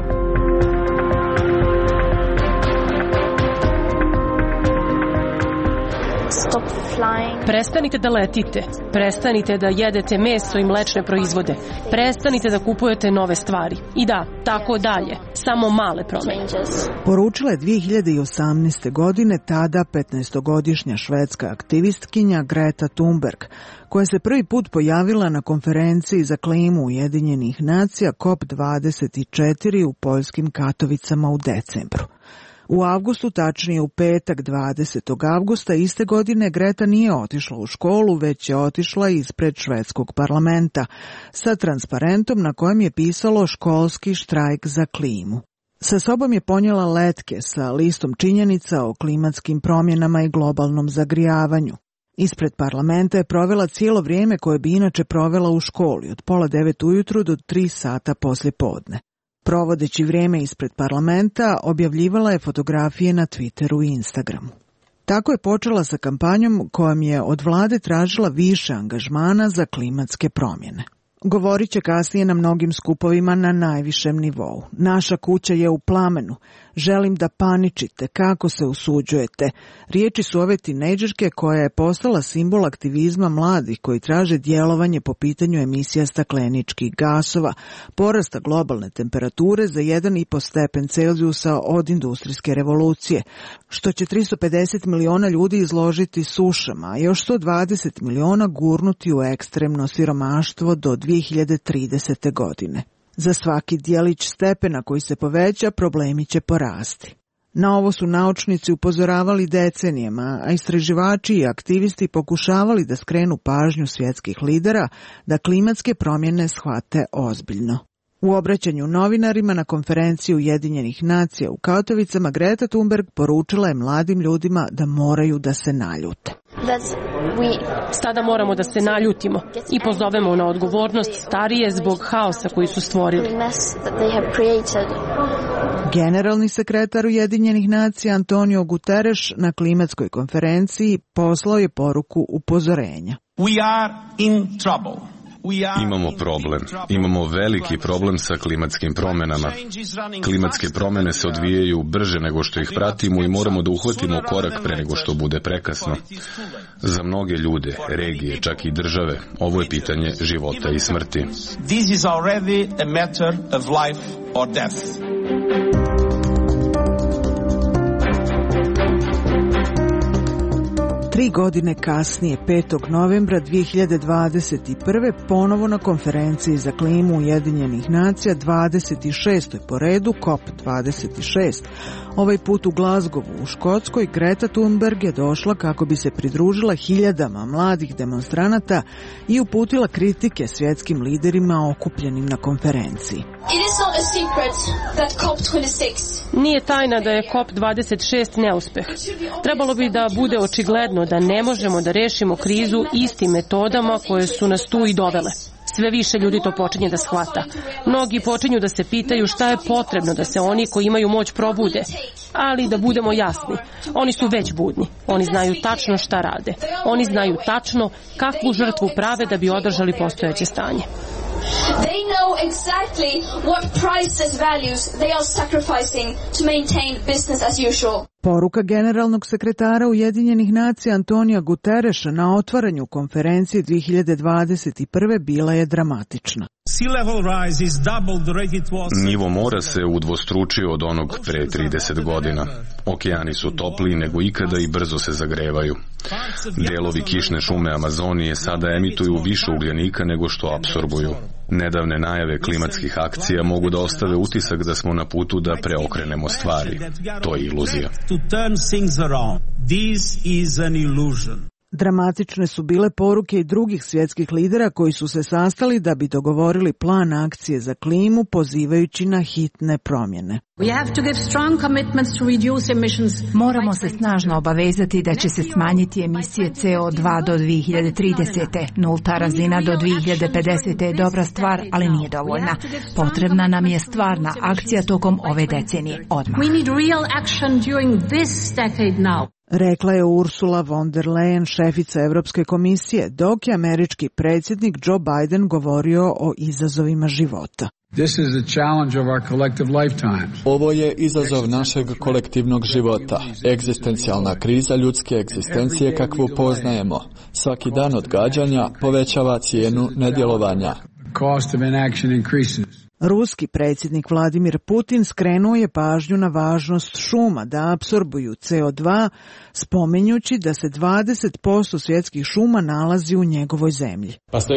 Prestanite da letite, prestanite da jedete meso i mlečne proizvode, prestanite da kupujete nove stvari. I da, tako dalje, samo male promjene. Poručila je dve hiljade osamnaeste. godine tada petnaestogodišnja švedska aktivistkinja Greta Thunberg, koja se prvi put pojavila na konferenciji za klimu Ujedinjenih nacija C O P dvadeset četiri u poljskim Katovicama u decembru. U avgustu, tačnije u petak dvadesetog avgusta iste godine, Greta nije otišla u školu, već je otišla ispred švedskog parlamenta sa transparentom na kojem je pisalo školski štrajk za klimu. Sa sobom je ponijela letke sa listom činjenica o klimatskim promjenama i globalnom zagrijavanju. Ispred parlamenta je provela cijelo vrijeme koje bi inače provela u školi, od pola devet ujutru do tri sata poslje podne. Provodeći vrijeme ispred parlamenta, objavljivala je fotografije na Twitteru i Instagramu. Tako je počela sa kampanjom kojom je od vlade tražila više angažmana za klimatske promjene. Govorit će kasnije na mnogim skupovima na najvišem nivou. Naša kuća je u plamenu. Želim da paničite. Kako se usuđujete? Riječi su ove tinejdžerke koja je postala simbol aktivizma mladih koji traže djelovanje po pitanju emisija stakleničkih gasova, porasta globalne temperature za jedan i po stepen Celzijusa od industrijske revolucije, što će tristo pedeset miliona ljudi izložiti sušama, a još sto dvadeset miliona gurnuti u ekstremno siromaštvo do dve hiljade tridesete. godine. Za svaki dijelić stepena koji se poveća, problemi će porasti. Na ovo su naučnici upozoravali decenijama, a istraživači i aktivisti pokušavali da skrenu pažnju svjetskih lidera da klimatske promjene shvate ozbiljno. U obraćanju novinarima na konferenciji Ujedinjenih nacija u Katovicama, Greta Thunberg poručila je mladim ljudima da moraju da se naljute. Sada moramo da se naljutimo i pozovemo na odgovornost starije zbog haosa koji su stvorili. Generalni sekretar Ujedinjenih nacija Antonio Guterres na klimatskoj konferenciji poslao je poruku upozorenja. We are in trouble. Imamo problem. Imamo veliki problem sa klimatskim promjenama. Klimatske promjene se odvijaju brže nego što ih pratimo i moramo da uhvatimo korak pre nego što bude prekasno. Za mnoge ljude, regije, čak i države, ovo je pitanje života i smrti. This is already a matter of life or death. Tri godine kasnije, petog novembra dve hiljade dvadeset prve. ponovo na konferenciji za klimu Ujedinjenih nacija, dvadeset šestoj po redu, kop dvadeset šest. Ovaj put u Glazgovu u Škotskoj, Greta Thunberg je došla kako bi se pridružila hiljadama mladih demonstranata i uputila kritike svjetskim liderima okupljenim na konferenciji. Nije tajna da je kop dvadeset šest neuspeh. Trebalo bi da bude očigledno da ne možemo da rešimo krizu istim metodama koje su nas tu i dovele. Sve više ljudi to počinje da shvata. Mnogi počinju da se pitaju šta je potrebno da se oni koji imaju moć probude. Ali da budemo jasni, oni su već budni. Oni znaju tačno šta rade. Oni znaju tačno kakvu žrtvu prave da bi održali postojeće stanje. They know exactly what priceless values they are sacrificing to maintain business as usual. Poruka generalnog sekretara Ujedinjenih nacija Antonija Gutereša na otvaranju konferencije dve hiljade dvadeset prve. bila je dramatična. Nivo mora se udvostručio od onog pre trideset godina. Okeani su topliji nego ikada i brzo se zagrevaju. Delovi kišne šume Amazonije sada emituju više ugljenika nego što apsorbuju. Nedavne najave klimatskih akcija mogu da ostave utisak da smo na putu da preokrenemo stvari. To je iluzija. Dramatične su bile poruke i drugih svjetskih lidera koji su se sastali da bi dogovorili plan akcije za klimu pozivajući na hitne promjene. Moramo se snažno obavezati da će se smanjiti emisije C O dva do dve hiljade tridesete. Nulta razina do dve hiljade pedesete. je dobra stvar, ali nije dovoljna. Potrebna nam je stvarna akcija tokom ove decenije. Odmah. Rekla je Ursula von der Leyen, šefica Evropske komisije, dok je američki predsjednik Joe Biden govorio o izazovima života. Ovo je izazov našeg kolektivnog života, egzistencijalna kriza ljudske egzistencije kakvu poznajemo. Svaki dan odgađanja povećava cijenu nedjelovanja. Ruski predsjednik Vladimir Putin skrenuo je pažnju na važnost šuma da apsorbuju C O dva, spominjući da se dvadeset posto svjetskih šuma nalazi u njegovoj zemlji.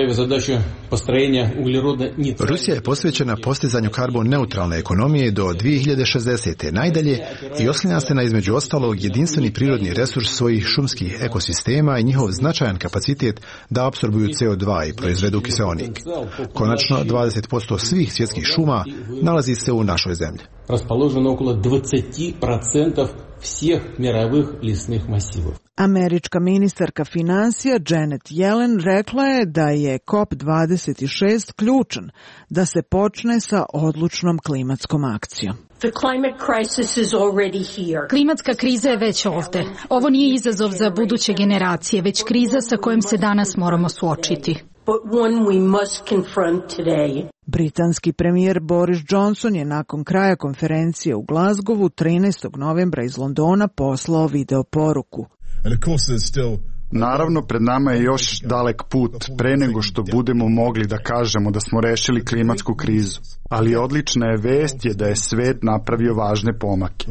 Rusija je posvećena postizanju karbon neutralne ekonomije do dve hiljade šezdesete. najdalje i oslanja se na između ostalog jedinstveni prirodni resurs svojih šumskih ekosistema i njihov značajan kapacitet da apsorbuju C O dva i proizvedu kiseonik. Konačno, dvadeset posto svih svjetskih šuma nalazi se u našoj zemlji. Расположено около двадцать процентов всех мировых лесных массивов. Američka ministarka financija Janet Yellen rekla je da je kop dvadeset šest ključan da se počne sa odlučnom klimatskom akcijom. The climate crisis is already here. Klimatska kriza je već ovde. Ovo nije izazov za buduće generacije, već kriza sa kojom se danas moramo suočiti. But one we must confront today. Britanski premijer Boris Johnson je nakon kraja konferencije u Glazgovu trinaestog novembra iz Londona poslao video poruku. Naravno, pred nama je još dalek put pre nego što budemo mogli da kažemo da smo rešili klimatsku krizu. Ali odlična je vest je da je svet napravio važne pomake.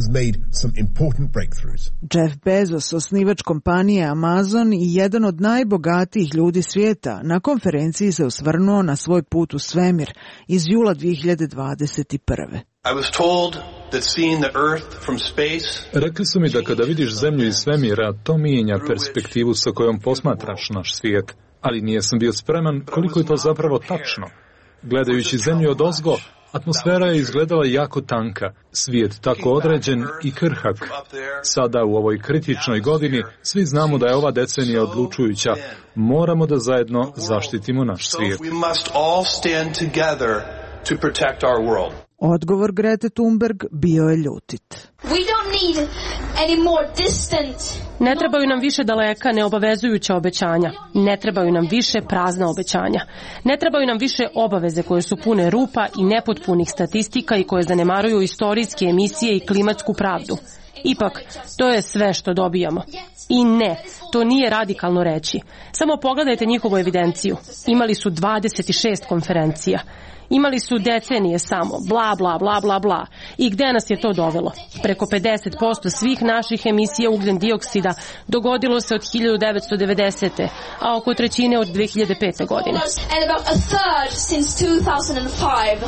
Jeff Bezos, osnivač kompanije Amazon i jedan od najbogatijih ljudi svijeta, na konferenciji se osvrnuo na svoj put u svemir iz jula dve hiljade dvadeset prve. I was told that seeing the earth from space... Rekli su mi da kada vidiš zemlju iz svemira, to mijenja perspektivu sa kojom posmatraš naš svijet. Ali nijesam bio spreman koliko je to zapravo tačno. Gledajući zemlju odozgo, atmosfera je izgledala jako tanka, svijet tako određen i krhak. Sada u ovoj kritičnoj godini svi znamo da je ova decenija odlučujuća. Moramo da zajedno zaštitimo naš svijet. To protect our world. Odgovor Grete Thunberg bio je ljutit. We don't need any more distant. Ne trebaju nam više daleka neobavezujuća obećanja. Ne trebaju nam više prazna obećanja. Ne trebaju nam više obaveze koje su pune rupa i nepotpunih statistika i koje zanemaruju istorijske emisije i klimatsku pravdu. Ipak, to je sve što dobijamo. I ne, to nije radikalno reći. Samo pogledajte njihovu evidenciju. Imali su dvadeset šest konferencija. Imali su decenije samo, bla, bla, bla, bla, bla. I gde nas je to dovelo? Preko pedeset posto svih naših emisija ugljen dioksida dogodilo se od hiljadu devetsto devedesete. a oko trećine od dve hiljade pete. godine. And about a third since two thousand five.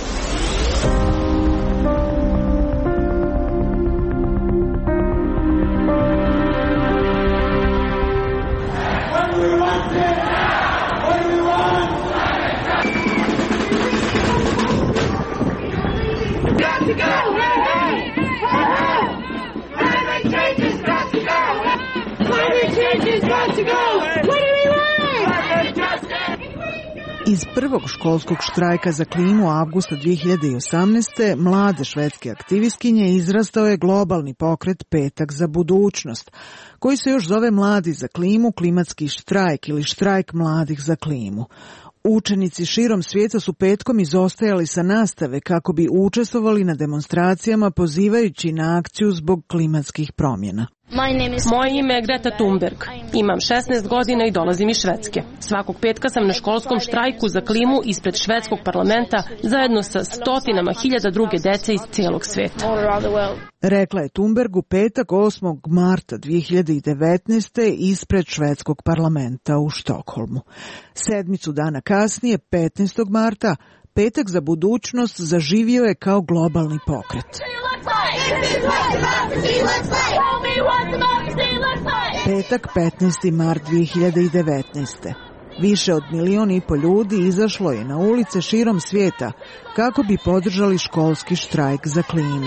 Iz prvog školskog štrajka za klimu avgusta dve hiljade osamnaeste. mlade švedske aktivistkinje izrastao je globalni pokret Petak za budućnost, koji se još zove Mladi za klimu, klimatski štrajk ili štrajk mladih za klimu. Učenici širom svijeta su petkom izostajali sa nastave kako bi učestvovali na demonstracijama pozivajući na akciju zbog klimatskih promjena. Moje ime je Greta Thunberg. Imam šesnaest godina i dolazim iz Švedske. Svakog petka sam na školskom štrajku za klimu ispred švedskog parlamenta zajedno sa stotinama hiljada druge dece iz cijelog sveta. Rekla je Thunberg u petak osmog marta dve hiljade devetnaeste. ispred švedskog parlamenta u Štokholmu. Sedmicu dana kasnije, petnaestog marta, Petak za budućnost zaživio je kao globalni pokret. Petak, petnaesti mart dve hiljade devetnaeste. Više od milion i po ljudi izašlo je na ulice širom svijeta kako bi podržali školski štrajk za klimu.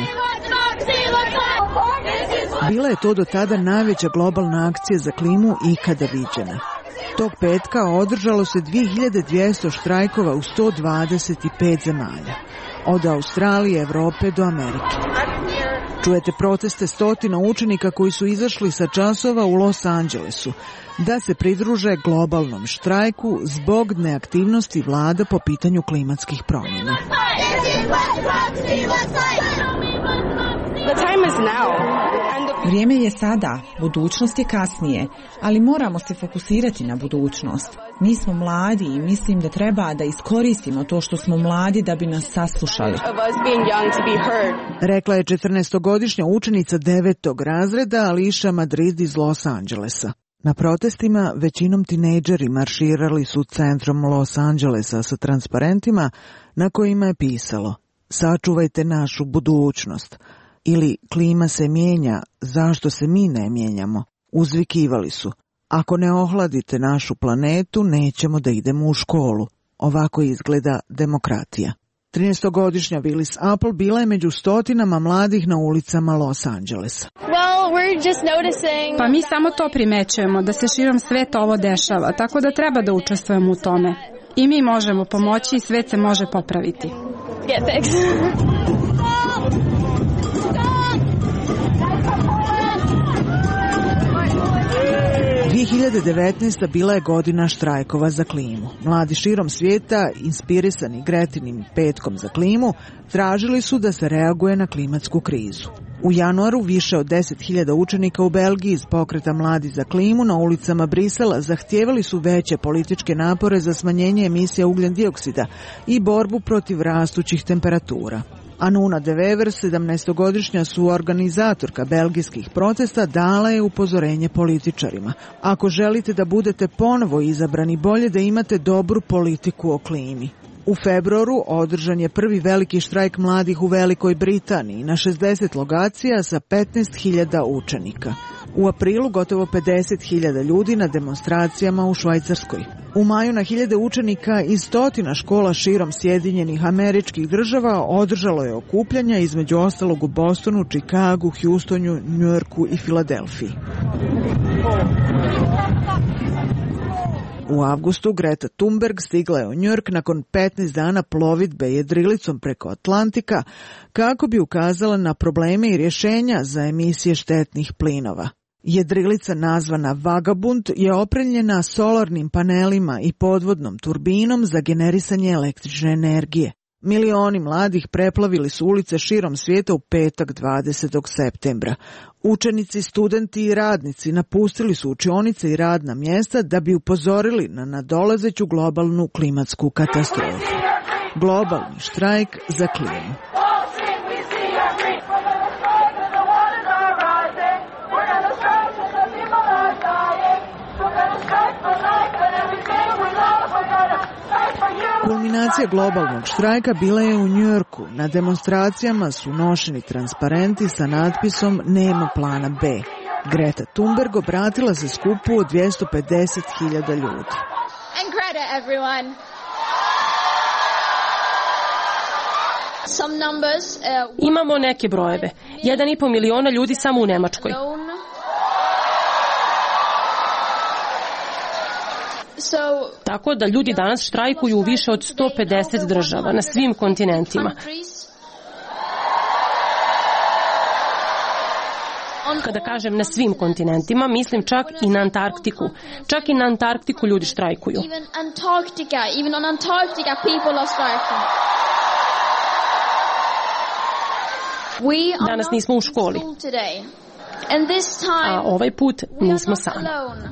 Bila je to do tada najveća globalna akcija za klimu ikada viđena. Tog petka održalo se dve hiljade dvjesto štrajkova u sto dvadeset pet zemalja, od Australije, Evrope do Amerike. Čujete proteste stotina učenika koji su izašli sa časova u Los Angelesu da se pridruže globalnom štrajku zbog neaktivnosti vlada po pitanju klimatskih promjena. Vrijeme je sada, budućnost je kasnije, ali moramo se fokusirati na budućnost. Mi smo mladi i mislim da treba da iskoristimo to što smo mladi da bi nas saslušali. Rekla je četrnaestogodišnja učenica devetog razreda Ališa Madrid iz Los Angelesa. Na protestima većinom tinejdžeri marširali su centrom Los Angelesa sa transparentima na kojima je pisalo: "Sačuvajte našu budućnost" ili "Klima se mijenja, zašto se mi ne mijenjamo?" Uzvikivali su: "Ako ne ohladite našu planetu, nećemo da idemo u školu." Ovako izgleda demokratija. trinaestogodišnja Willis Apple bila je među stotinama mladih na ulicama Los Angelesa. Well, we're just noticing... Pa mi samo to primećujemo, da se širom sveta ovo dešava, tako da treba da učestvujemo u tome. I mi možemo pomoći i svet se može popraviti. Yeah, thanks. dve hiljade devetnaesta. bila je godina štrajkova za klimu. Mladi širom svijeta, inspirisani Gretinim petkom za klimu, tražili su da se reaguje na klimatsku krizu. U januaru više od deset hiljada učenika u Belgiji iz pokreta Mladi za klimu na ulicama Brisela zahtijevali su veće političke napore za smanjenje emisija ugljen dioksida i borbu protiv rastućih temperatura. Anuna de Wever, sedamnaestogodišnja suorganizatorka belgijskih protesta, dala je upozorenje političarima: "Ako želite da budete ponovo izabrani, bolje da imate dobru politiku o klimi." U februaru održan je prvi veliki štrajk mladih u Velikoj Britaniji na šezdeset lokacija sa petnaest hiljada učenika. U aprilu gotovo pedeset hiljada ljudi na demonstracijama u Švajcarskoj. U maju na hiljade učenika iz stotina škola širom Sjedinjenih Američkih Država održalo je okupljanja, između ostalog u Bostonu, Čikagu, Houstonu, Njujorku i Filadelfiji. U avgustu Greta Thunberg stigla je u Njujork nakon petnaest dana plovidbe jedrilicom preko Atlantika kako bi ukazala na probleme i rješenja za emisije štetnih plinova. Jedrilica nazvana Vagabund je opremljena solarnim panelima i podvodnom turbinom za generisanje električne energije. Milioni mladih preplavili su ulice širom svijeta u petak dvadesetog septembra. Učenici, studenti i radnici napustili su učionice i radna mjesta da bi upozorili na nadolazeću globalnu klimatsku katastrofu. Globalni štrajk za klimu. Kulminacija globalnog štrajka bila je u Njujorku. Na demonstracijama su nošeni transparenti sa natpisom Nema plana B. Greta Thunberg obratila se skupu od dvjesto pedeset hiljada ljudi. And Greta, everyone. Some numbers, uh, Imamo neke brojeve. Jedan i po miliona ljudi samo u Nemačkoj. So, Tako da ljudi danas štrajkuju u više od sto pedeset država na svim kontinentima. Kada kažem na svim kontinentima, mislim čak i na Antarktiku. Čak i na Antarktiku ljudi štrajkuju. even Antarctica, even on Antarctica people are striking. We are Danas not nismo u in školi. school today. And this time, A ovaj put we are nismo not sami. alone.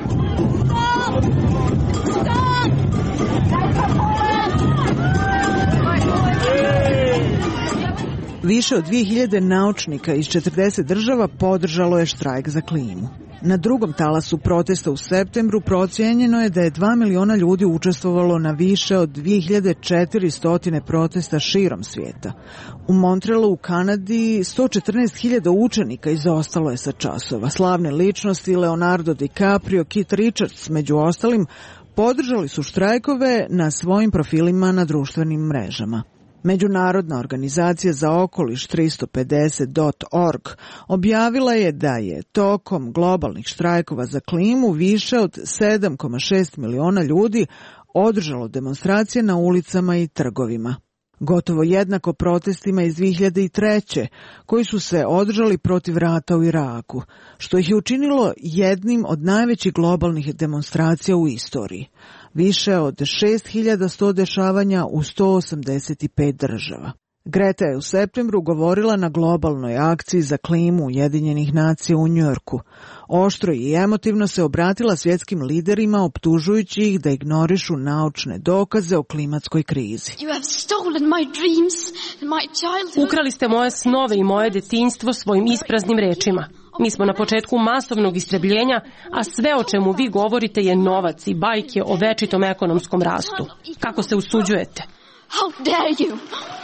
Više od dvije hiljade naučnika iz četrdeset država podržalo je štrajk za klimu. Na drugom talasu protesta u septembru procijenjeno je da je dva miliona ljudi učestvovalo na više od dvije hiljade četiristo protesta širom svijeta. U Montrealu u Kanadi sto četrnaest hiljada učenika izostalo je sa časova. Slavne ličnosti Leonardo DiCaprio, Keith Richards među ostalim podržali su štrajkove na svojim profilima na društvenim mrežama. Međunarodna organizacija za okoliš tristo pedeset dot org objavila je da je tokom globalnih štrajkova za klimu više od sedam zarez šest miliona ljudi održalo demonstracije na ulicama i trgovima. Gotovo jednako protestima iz dvije hiljade treće koji su se održali protiv rata u Iraku, što ih je učinilo jednim od najvećih globalnih demonstracija u istoriji. Više od šest hiljada sto dešavanja u sto osamdeset pet država. Greta je u septembru govorila na globalnoj akciji za klimu Ujedinjenih nacija u Njujorku. Oštro i emotivno se obratila svjetskim liderima optužujući ih da ignorišu naučne dokaze o klimatskoj krizi. You have stolen my dreams, my childhood. Ukrali ste moje snove i moje detinjstvo svojim ispraznim rečima. Mi smo na početku masovnog istrebljenja, a sve o čemu vi govorite je novac i bajke o večitom ekonomskom rastu. Kako se usuđujete? How dare you?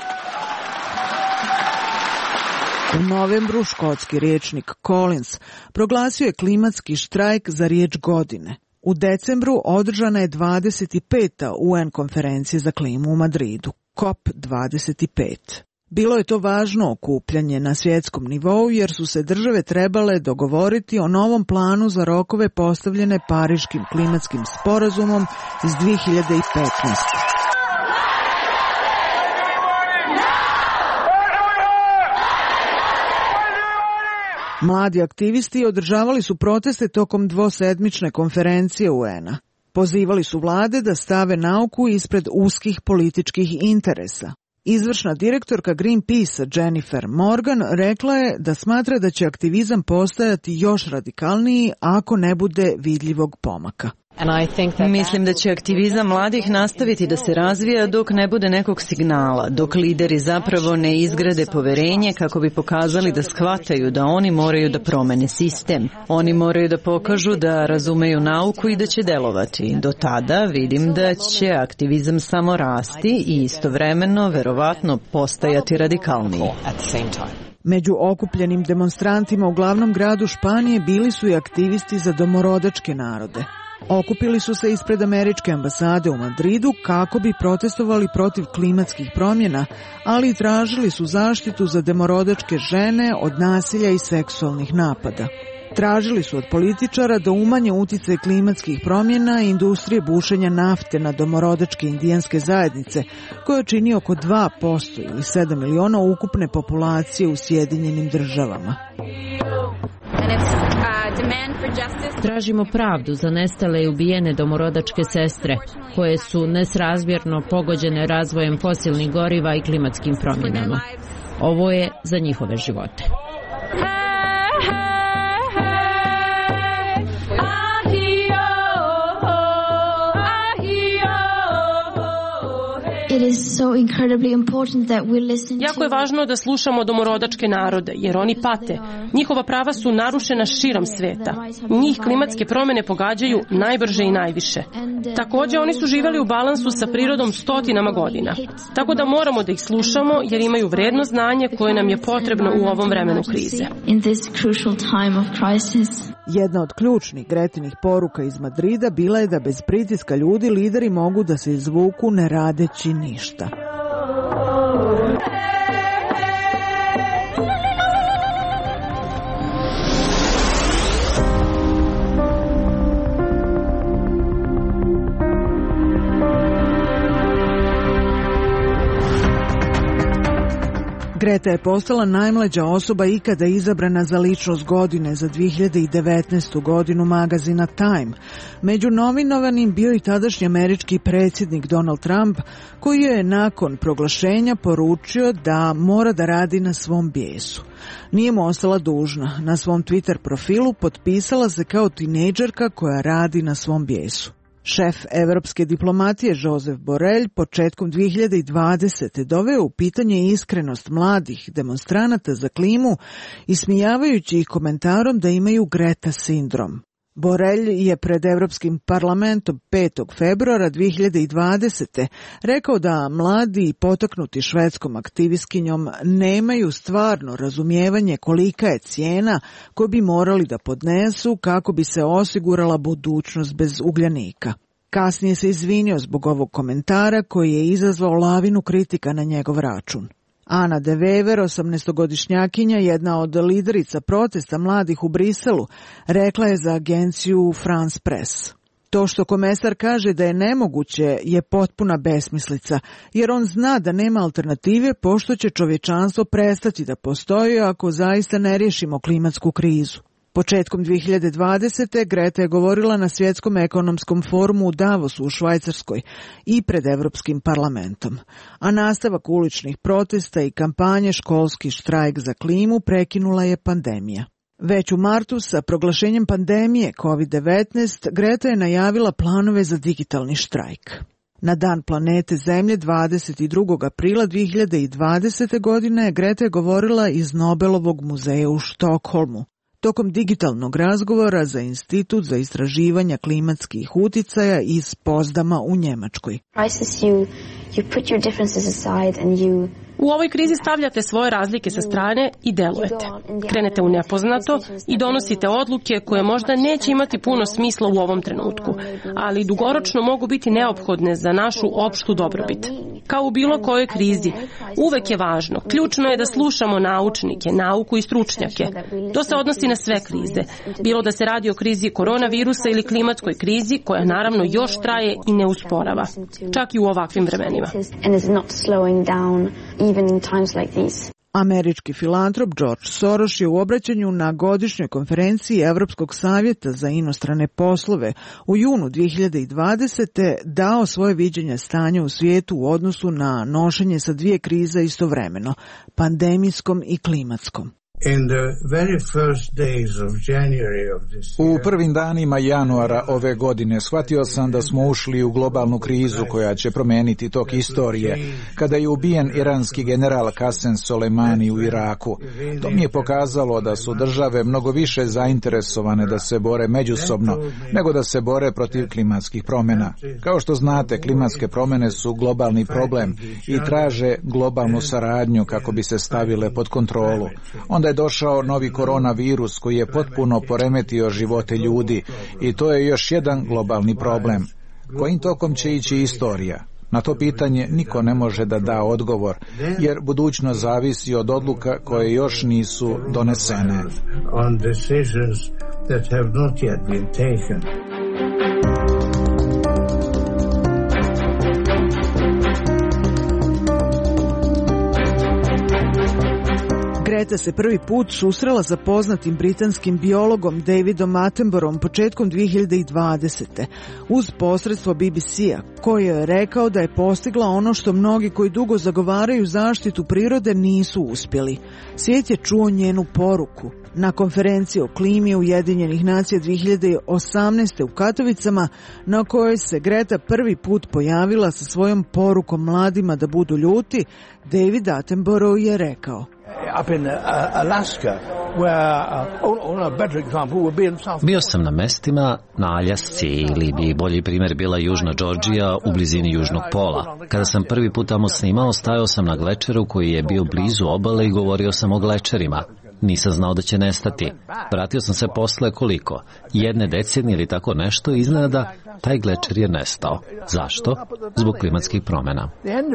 U novembru škotski rječnik Collins proglasio je klimatski štrajk za riječ godine. U decembru održana je dvadeset peta U N konferencija za klimu u Madridu, COP dvadeset pet. Bilo je to važno okupljanje na svjetskom nivou jer su se države trebale dogovoriti o novom planu za rokove postavljene Pariškim klimatskim sporazumom iz dvije hiljade petnaeste. Mladi aktivisti održavali su proteste tokom dvosedmične konferencije U N-a. Pozivali su vlade da stave nauku ispred uskih političkih interesa. Izvršna direktorka Greenpeace Jennifer Morgan rekla je da smatra da će aktivizam postajati još radikalniji ako ne bude vidljivog pomaka. Mislim da će aktivizam mladih nastaviti da se razvija dok ne bude nekog signala, dok lideri zapravo ne izgrade poverenje kako bi pokazali da shvataju da oni moraju da promene sistem. Oni moraju da pokažu da razumeju nauku i da će delovati. Do tada vidim da će aktivizam samo rasti i istovremeno verovatno postajati radikalniji. Među okupljenim demonstrantima u glavnom gradu Španije bili su i aktivisti za domorodačke narode. Okupili su se ispred američke ambasade u Madridu kako bi protestovali protiv klimatskih promjena, ali i tražili su zaštitu za domorodačke žene od nasilja i seksualnih napada. Tražili su od političara da umanje uticaj klimatskih promjena i industrije bušenja nafte na domorodačke indijanske zajednice, koja čini oko dva posto ili sedam miliona ukupne populacije u Sjedinjenim državama. Tražimo pravdu za nestale i ubijene domorodačke sestre, koje su nesrazmjerno pogođene razvojem fosilnih goriva i klimatskim promjenama. Ovo je za njihove živote. Jako je važno da slušamo domorodačke narode, jer oni pate. Njihova prava su narušena širom sveta. Njih klimatske promjene pogađaju najbrže i najviše. Također, oni su živjeli u balansu sa prirodom stotinama godina. Tako da moramo da ih slušamo, jer imaju vredno znanje koje nam je potrebno u ovom vremenu krize. Jedna od ključnih Gretinih poruka iz Madrida bila je da bez pritiska ljudi lideri mogu da se izvuku ne radeći ništa. Greta je postala najmlađa osoba ikada izabrana za ličnost godine za dvije hiljade devetnaestu godinu magazina Time. Među nominovanim bio i tadašnji američki predsjednik Donald Trump, koji je nakon proglašenja poručio da mora da radi na svom bijesu. Nije mu ostala dužna. Na svom Twitter profilu potpisala se kao tinejdžerka koja radi na svom bijesu. Šef evropske diplomatije Josep Borrell početkom dvije hiljade dvadesete doveo u pitanje iskrenost mladih demonstranata za klimu, ismijavajući ih komentarom da imaju Greta sindrom. Borrell je pred Evropskim parlamentom petog februara dvije hiljade dvadesete rekao da mladi potaknuti švedskom aktivistkinjom nemaju stvarno razumijevanje kolika je cijena koju bi morali da podnesu kako bi se osigurala budućnost bez ugljanika. Kasnije se izvinio zbog ovog komentara koji je izazvao lavinu kritika na njegov račun. Ana de Wever, osamnaestogodišnjakinja, jedna od liderica protesta mladih u Briselu, rekla je za agenciju France Press: to što komesar kaže da je nemoguće je potpuna besmislica, jer on zna da nema alternative pošto će čovječanstvo prestati da postoji ako zaista ne riješimo klimatsku krizu. Početkom dvije hiljade dvadesete Greta je govorila na Svjetskom ekonomskom forumu u Davosu u Švajcarskoj i pred Evropskim parlamentom. A nastavak uličnih protesta i kampanje Školski štrajk za klimu prekinula je pandemija. Već u martu sa proglašenjem pandemije kovid devetnaest Greta je najavila planove za digitalni štrajk. Na Dan planete Zemlje dvadeset drugog aprila dvije hiljade dvadesete godine Greta je govorila iz Nobelovog muzeja u Štokholmu. Tokom digitalnog razgovora za Institut za istraživanja klimatskih uticaja iz Pozdama u Njemačkoj. U ovoj krizi stavljate svoje razlike sa strane i delujete. Krenete u nepoznato i donosite odluke koje možda neće imati puno smisla u ovom trenutku, ali dugoročno mogu biti neophodne za našu opštu dobrobit. Kao u bilo kojoj krizi, uvek je važno, ključno je da slušamo naučnike, nauku i stručnjake. To se odnosi na sve krize, bilo da se radi o krizi koronavirusa ili klimatskoj krizi, koja naravno još traje i ne usporava, čak i u ovakvim vremenima. Američki filantrop George Soros je u obraćanju na godišnjoj konferenciji Evropskog savjeta za inostrane poslove u junu dvije hiljade dvadesete dao svoje viđenje stanja u svijetu u odnosu na nošenje sa dvije krize istovremeno, pandemijskom i klimatskom. U prvim danima januara ove godine shvatio sam da smo ušli u globalnu krizu koja će promijeniti tok istorije, kada je ubijen iranski general Qasem Soleimani u Iraku. To mi je pokazalo da su države mnogo više zainteresovane da se bore međusobno nego da se bore protiv klimatskih promjena. Kao što znate, klimatske promjene su globalni problem i traže globalnu saradnju kako bi se stavile pod kontrolu. Onda je došao novi koronavirus koji je potpuno poremetio živote ljudi i to je još jedan globalni problem. Kojim tokom će ići istorija? Na to pitanje niko ne može da da odgovor, jer budućnost zavisi od odluka koje još nisu donesene. Greta se prvi put susrela sa poznatim britanskim biologom Davidom Attenboroughom početkom dve hiljade dvadesete uz posredstvo B B C-a, koji je rekao da je postigla ono što mnogi koji dugo zagovaraju zaštitu prirode nisu uspjeli. Svijet je čuo njenu poruku. Na konferenciji o klimi Ujedinjenih nacija dve hiljade osamnaeste u Katovicama, na kojoj se Greta prvi put pojavila sa svojom porukom mladima da budu ljuti, David Attenborough je rekao: Bio sam na mestima na Aljasci ili bi bolji primjer bila Južna Džordžija u blizini Južnog pola. Kada sam prvi put tamo snimao, stajao sam na glečeru koji je bio blizu obale i govorio sam o glečerima. Nisam znao da će nestati. Vratio sam se posle koliko? Jedne decenije ili tako nešto, iznenada taj glečer je nestao. Zašto? Zbog klimatskih promjena.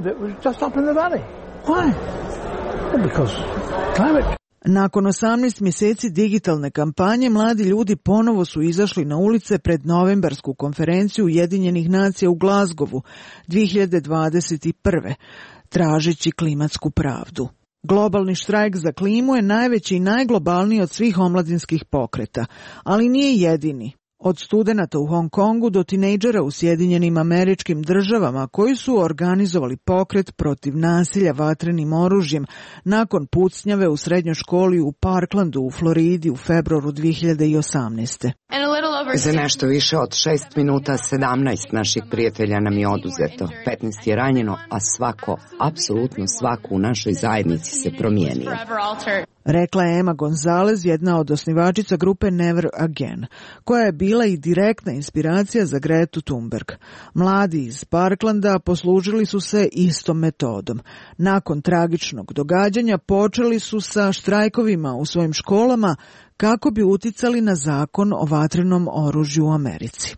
Nakon osamnaest mjeseci digitalne kampanje, mladi ljudi ponovo su izašli na ulice pred novembarsku konferenciju Ujedinjenih nacija u Glazgovu dve hiljade dvadeset prve. tražeći klimatsku pravdu. Globalni štrajk za klimu je najveći i najglobalniji od svih omladinskih pokreta, ali nije jedini. Od studenata u Hong Kongu do tinejdžera u Sjedinjenim Američkim Državama koji su organizovali pokret protiv nasilja vatrenim oružjem nakon pucnjave u srednjoj školi u Parklandu u Floridi u februaru dve hiljade osamnaeste. Za nešto više od šest minuta sedamnaest naših prijatelja nam je oduzeto, petnaest je ranjeno, a svako, apsolutno svako u našoj zajednici se promijenio. Rekla je Emma Gonzalez, jedna od osnivačica grupe Never Again, koja je bila i direktna inspiracija za Gretu Thunberg. Mladi iz Parklanda poslužili su se istom metodom. Nakon tragičnog događanja počeli su sa štrajkovima u svojim školama kako bi uticali na zakon o vatrenom oružju u Americi.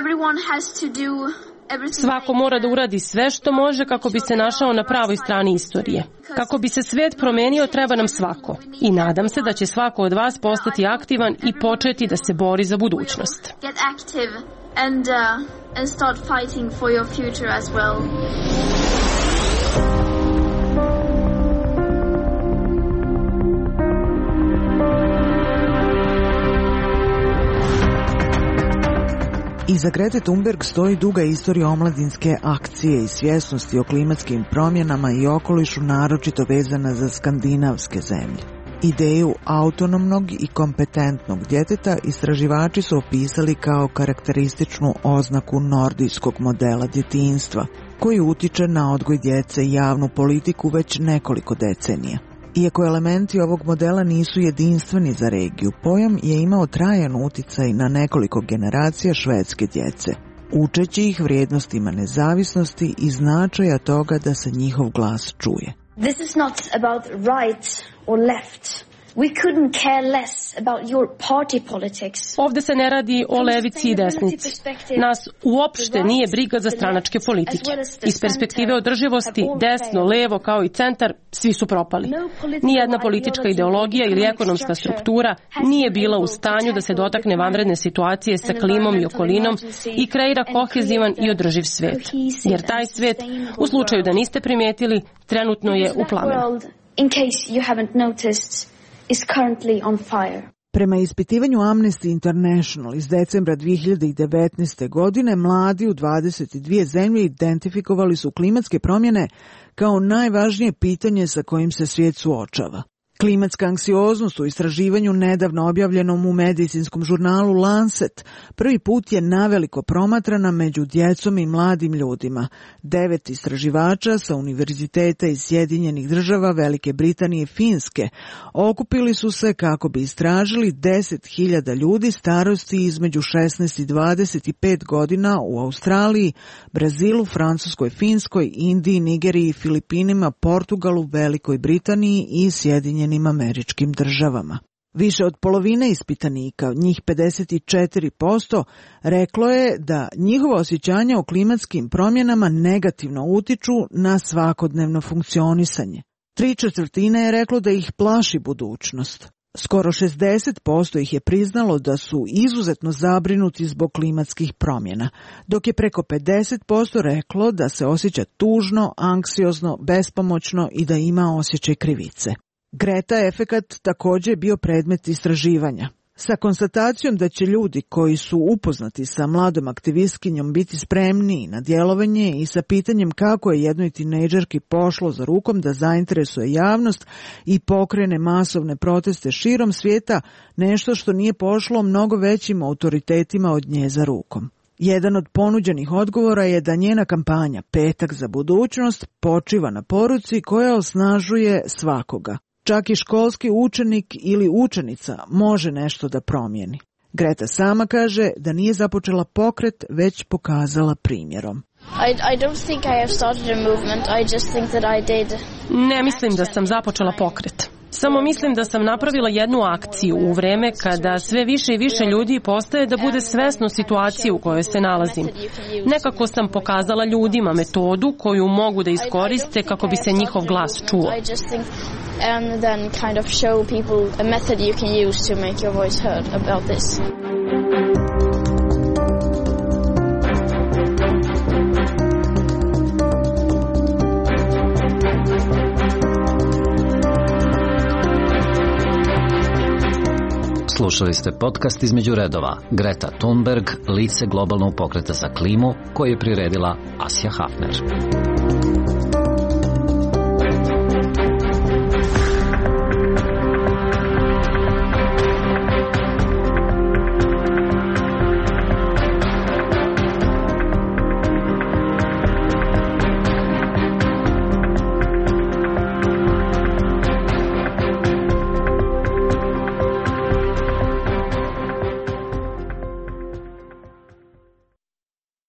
Svako mora da uradi sve što može kako bi se našao na pravoj strani istorije. Kako bi se svijet promenio, treba nam svako. I nadam se da će svako od vas postati aktivan i početi da se bori za budućnost. Iza Grete Thunberg stoji duga istorija omladinske akcije i svjesnosti o klimatskim promjenama i okolišu, naročito vezana za skandinavske zemlje. Ideju autonomnog i kompetentnog djeteta istraživači su opisali kao karakterističnu oznaku nordijskog modela djetinjstva, koji utiče na odgoj djece i javnu politiku već nekoliko decenija. Iako elementi ovog modela nisu jedinstveni za regiju, pojam je imao trajan uticaj na nekoliko generacija švedske djece, učeći ih vrijednostima nezavisnosti i značaja toga da se njihov glas čuje. This is not about right or left. We couldn't care less about your party politics. Ovde se ne radi o levici i desnici. Nas uopšte nije briga za stranačke politike. Iz perspektive održivosti, desno, levo kao i centar, svi su propali. Nijedna politička ideologija ili ekonomska struktura nije bila u stanju da se dotakne vanredne situacije sa klimom i okolinom i kreira kohezivan i održiv svet. Jer taj svet, u slučaju da niste primetili, trenutno je u plamenu. In case you haven't noticed, is currently on fire. Prema ispitivanju Amnesty International iz decembra dve hiljade devetnaeste. godine, mladi u dvadeset dvije zemlje identifikovali su klimatske promjene kao najvažnije pitanje sa kojim se svijet suočava. Klimatska anksioznost u istraživanju nedavno objavljenom u medicinskom žurnalu Lancet prvi put je naveliko promatrana među djecom i mladim ljudima. Devet istraživača sa univerziteta iz Sjedinjenih Država, Velike Britanije i Finske okupili su se kako bi istražili deset hiljada ljudi starosti između šesnaest i dvadeset pet godina u Australiji, Brazilu, Francuskoj, Finskoj, Indiji, Nigeriji, Filipinima, Portugalu, Velikoj Britaniji i Sjedinjenim Američkim Državama. Više od polovine ispitanika, njih pedeset četiri posto, reklo je da njihovo osjećanja o klimatskim promjenama negativno utiču na svakodnevno funkcionisanje. Tri četvrtine je reklo da ih plaši budućnost. Skoro šezdeset posto ih je priznalo da su izuzetno zabrinuti zbog klimatskih promjena, dok je preko pedeset posto reklo da se osjeća tužno, anksiozno, bespomoćno i da ima osjećaj krivice. Greta efekat također je bio predmet istraživanja. Sa konstatacijom da će ljudi koji su upoznati sa mladom aktivistkinjom biti spremniji na djelovanje i sa pitanjem kako je jednoj tinejdžerki pošlo za rukom da zainteresuje javnost i pokrene masovne proteste širom svijeta, nešto što nije pošlo mnogo većim autoritetima od nje za rukom. Jedan od ponuđenih odgovora je da njena kampanja Petak za budućnost počiva na poruci koja osnažuje svakoga. Čak i školski učenik ili učenica može nešto da promijeni. Greta sama kaže da nije započela pokret, već pokazala primjerom. I, I don't think I have started a movement. I just think that I did. Ne mislim da sam započela pokret. Samo mislim da sam napravila jednu akciju u vreme kada sve više i više ljudi postaje da bude svesno situacije u kojoj se nalazim. Nekako sam pokazala ljudima metodu koju mogu da iskoriste kako bi se njihov glas čuo. And then kind of show people a method you can use to make your voice heard about this. Slušali ste podcast Između redova. Greta Thunberg, lice globalnog pokreta za klimu, koji je priredila Asja Hafner.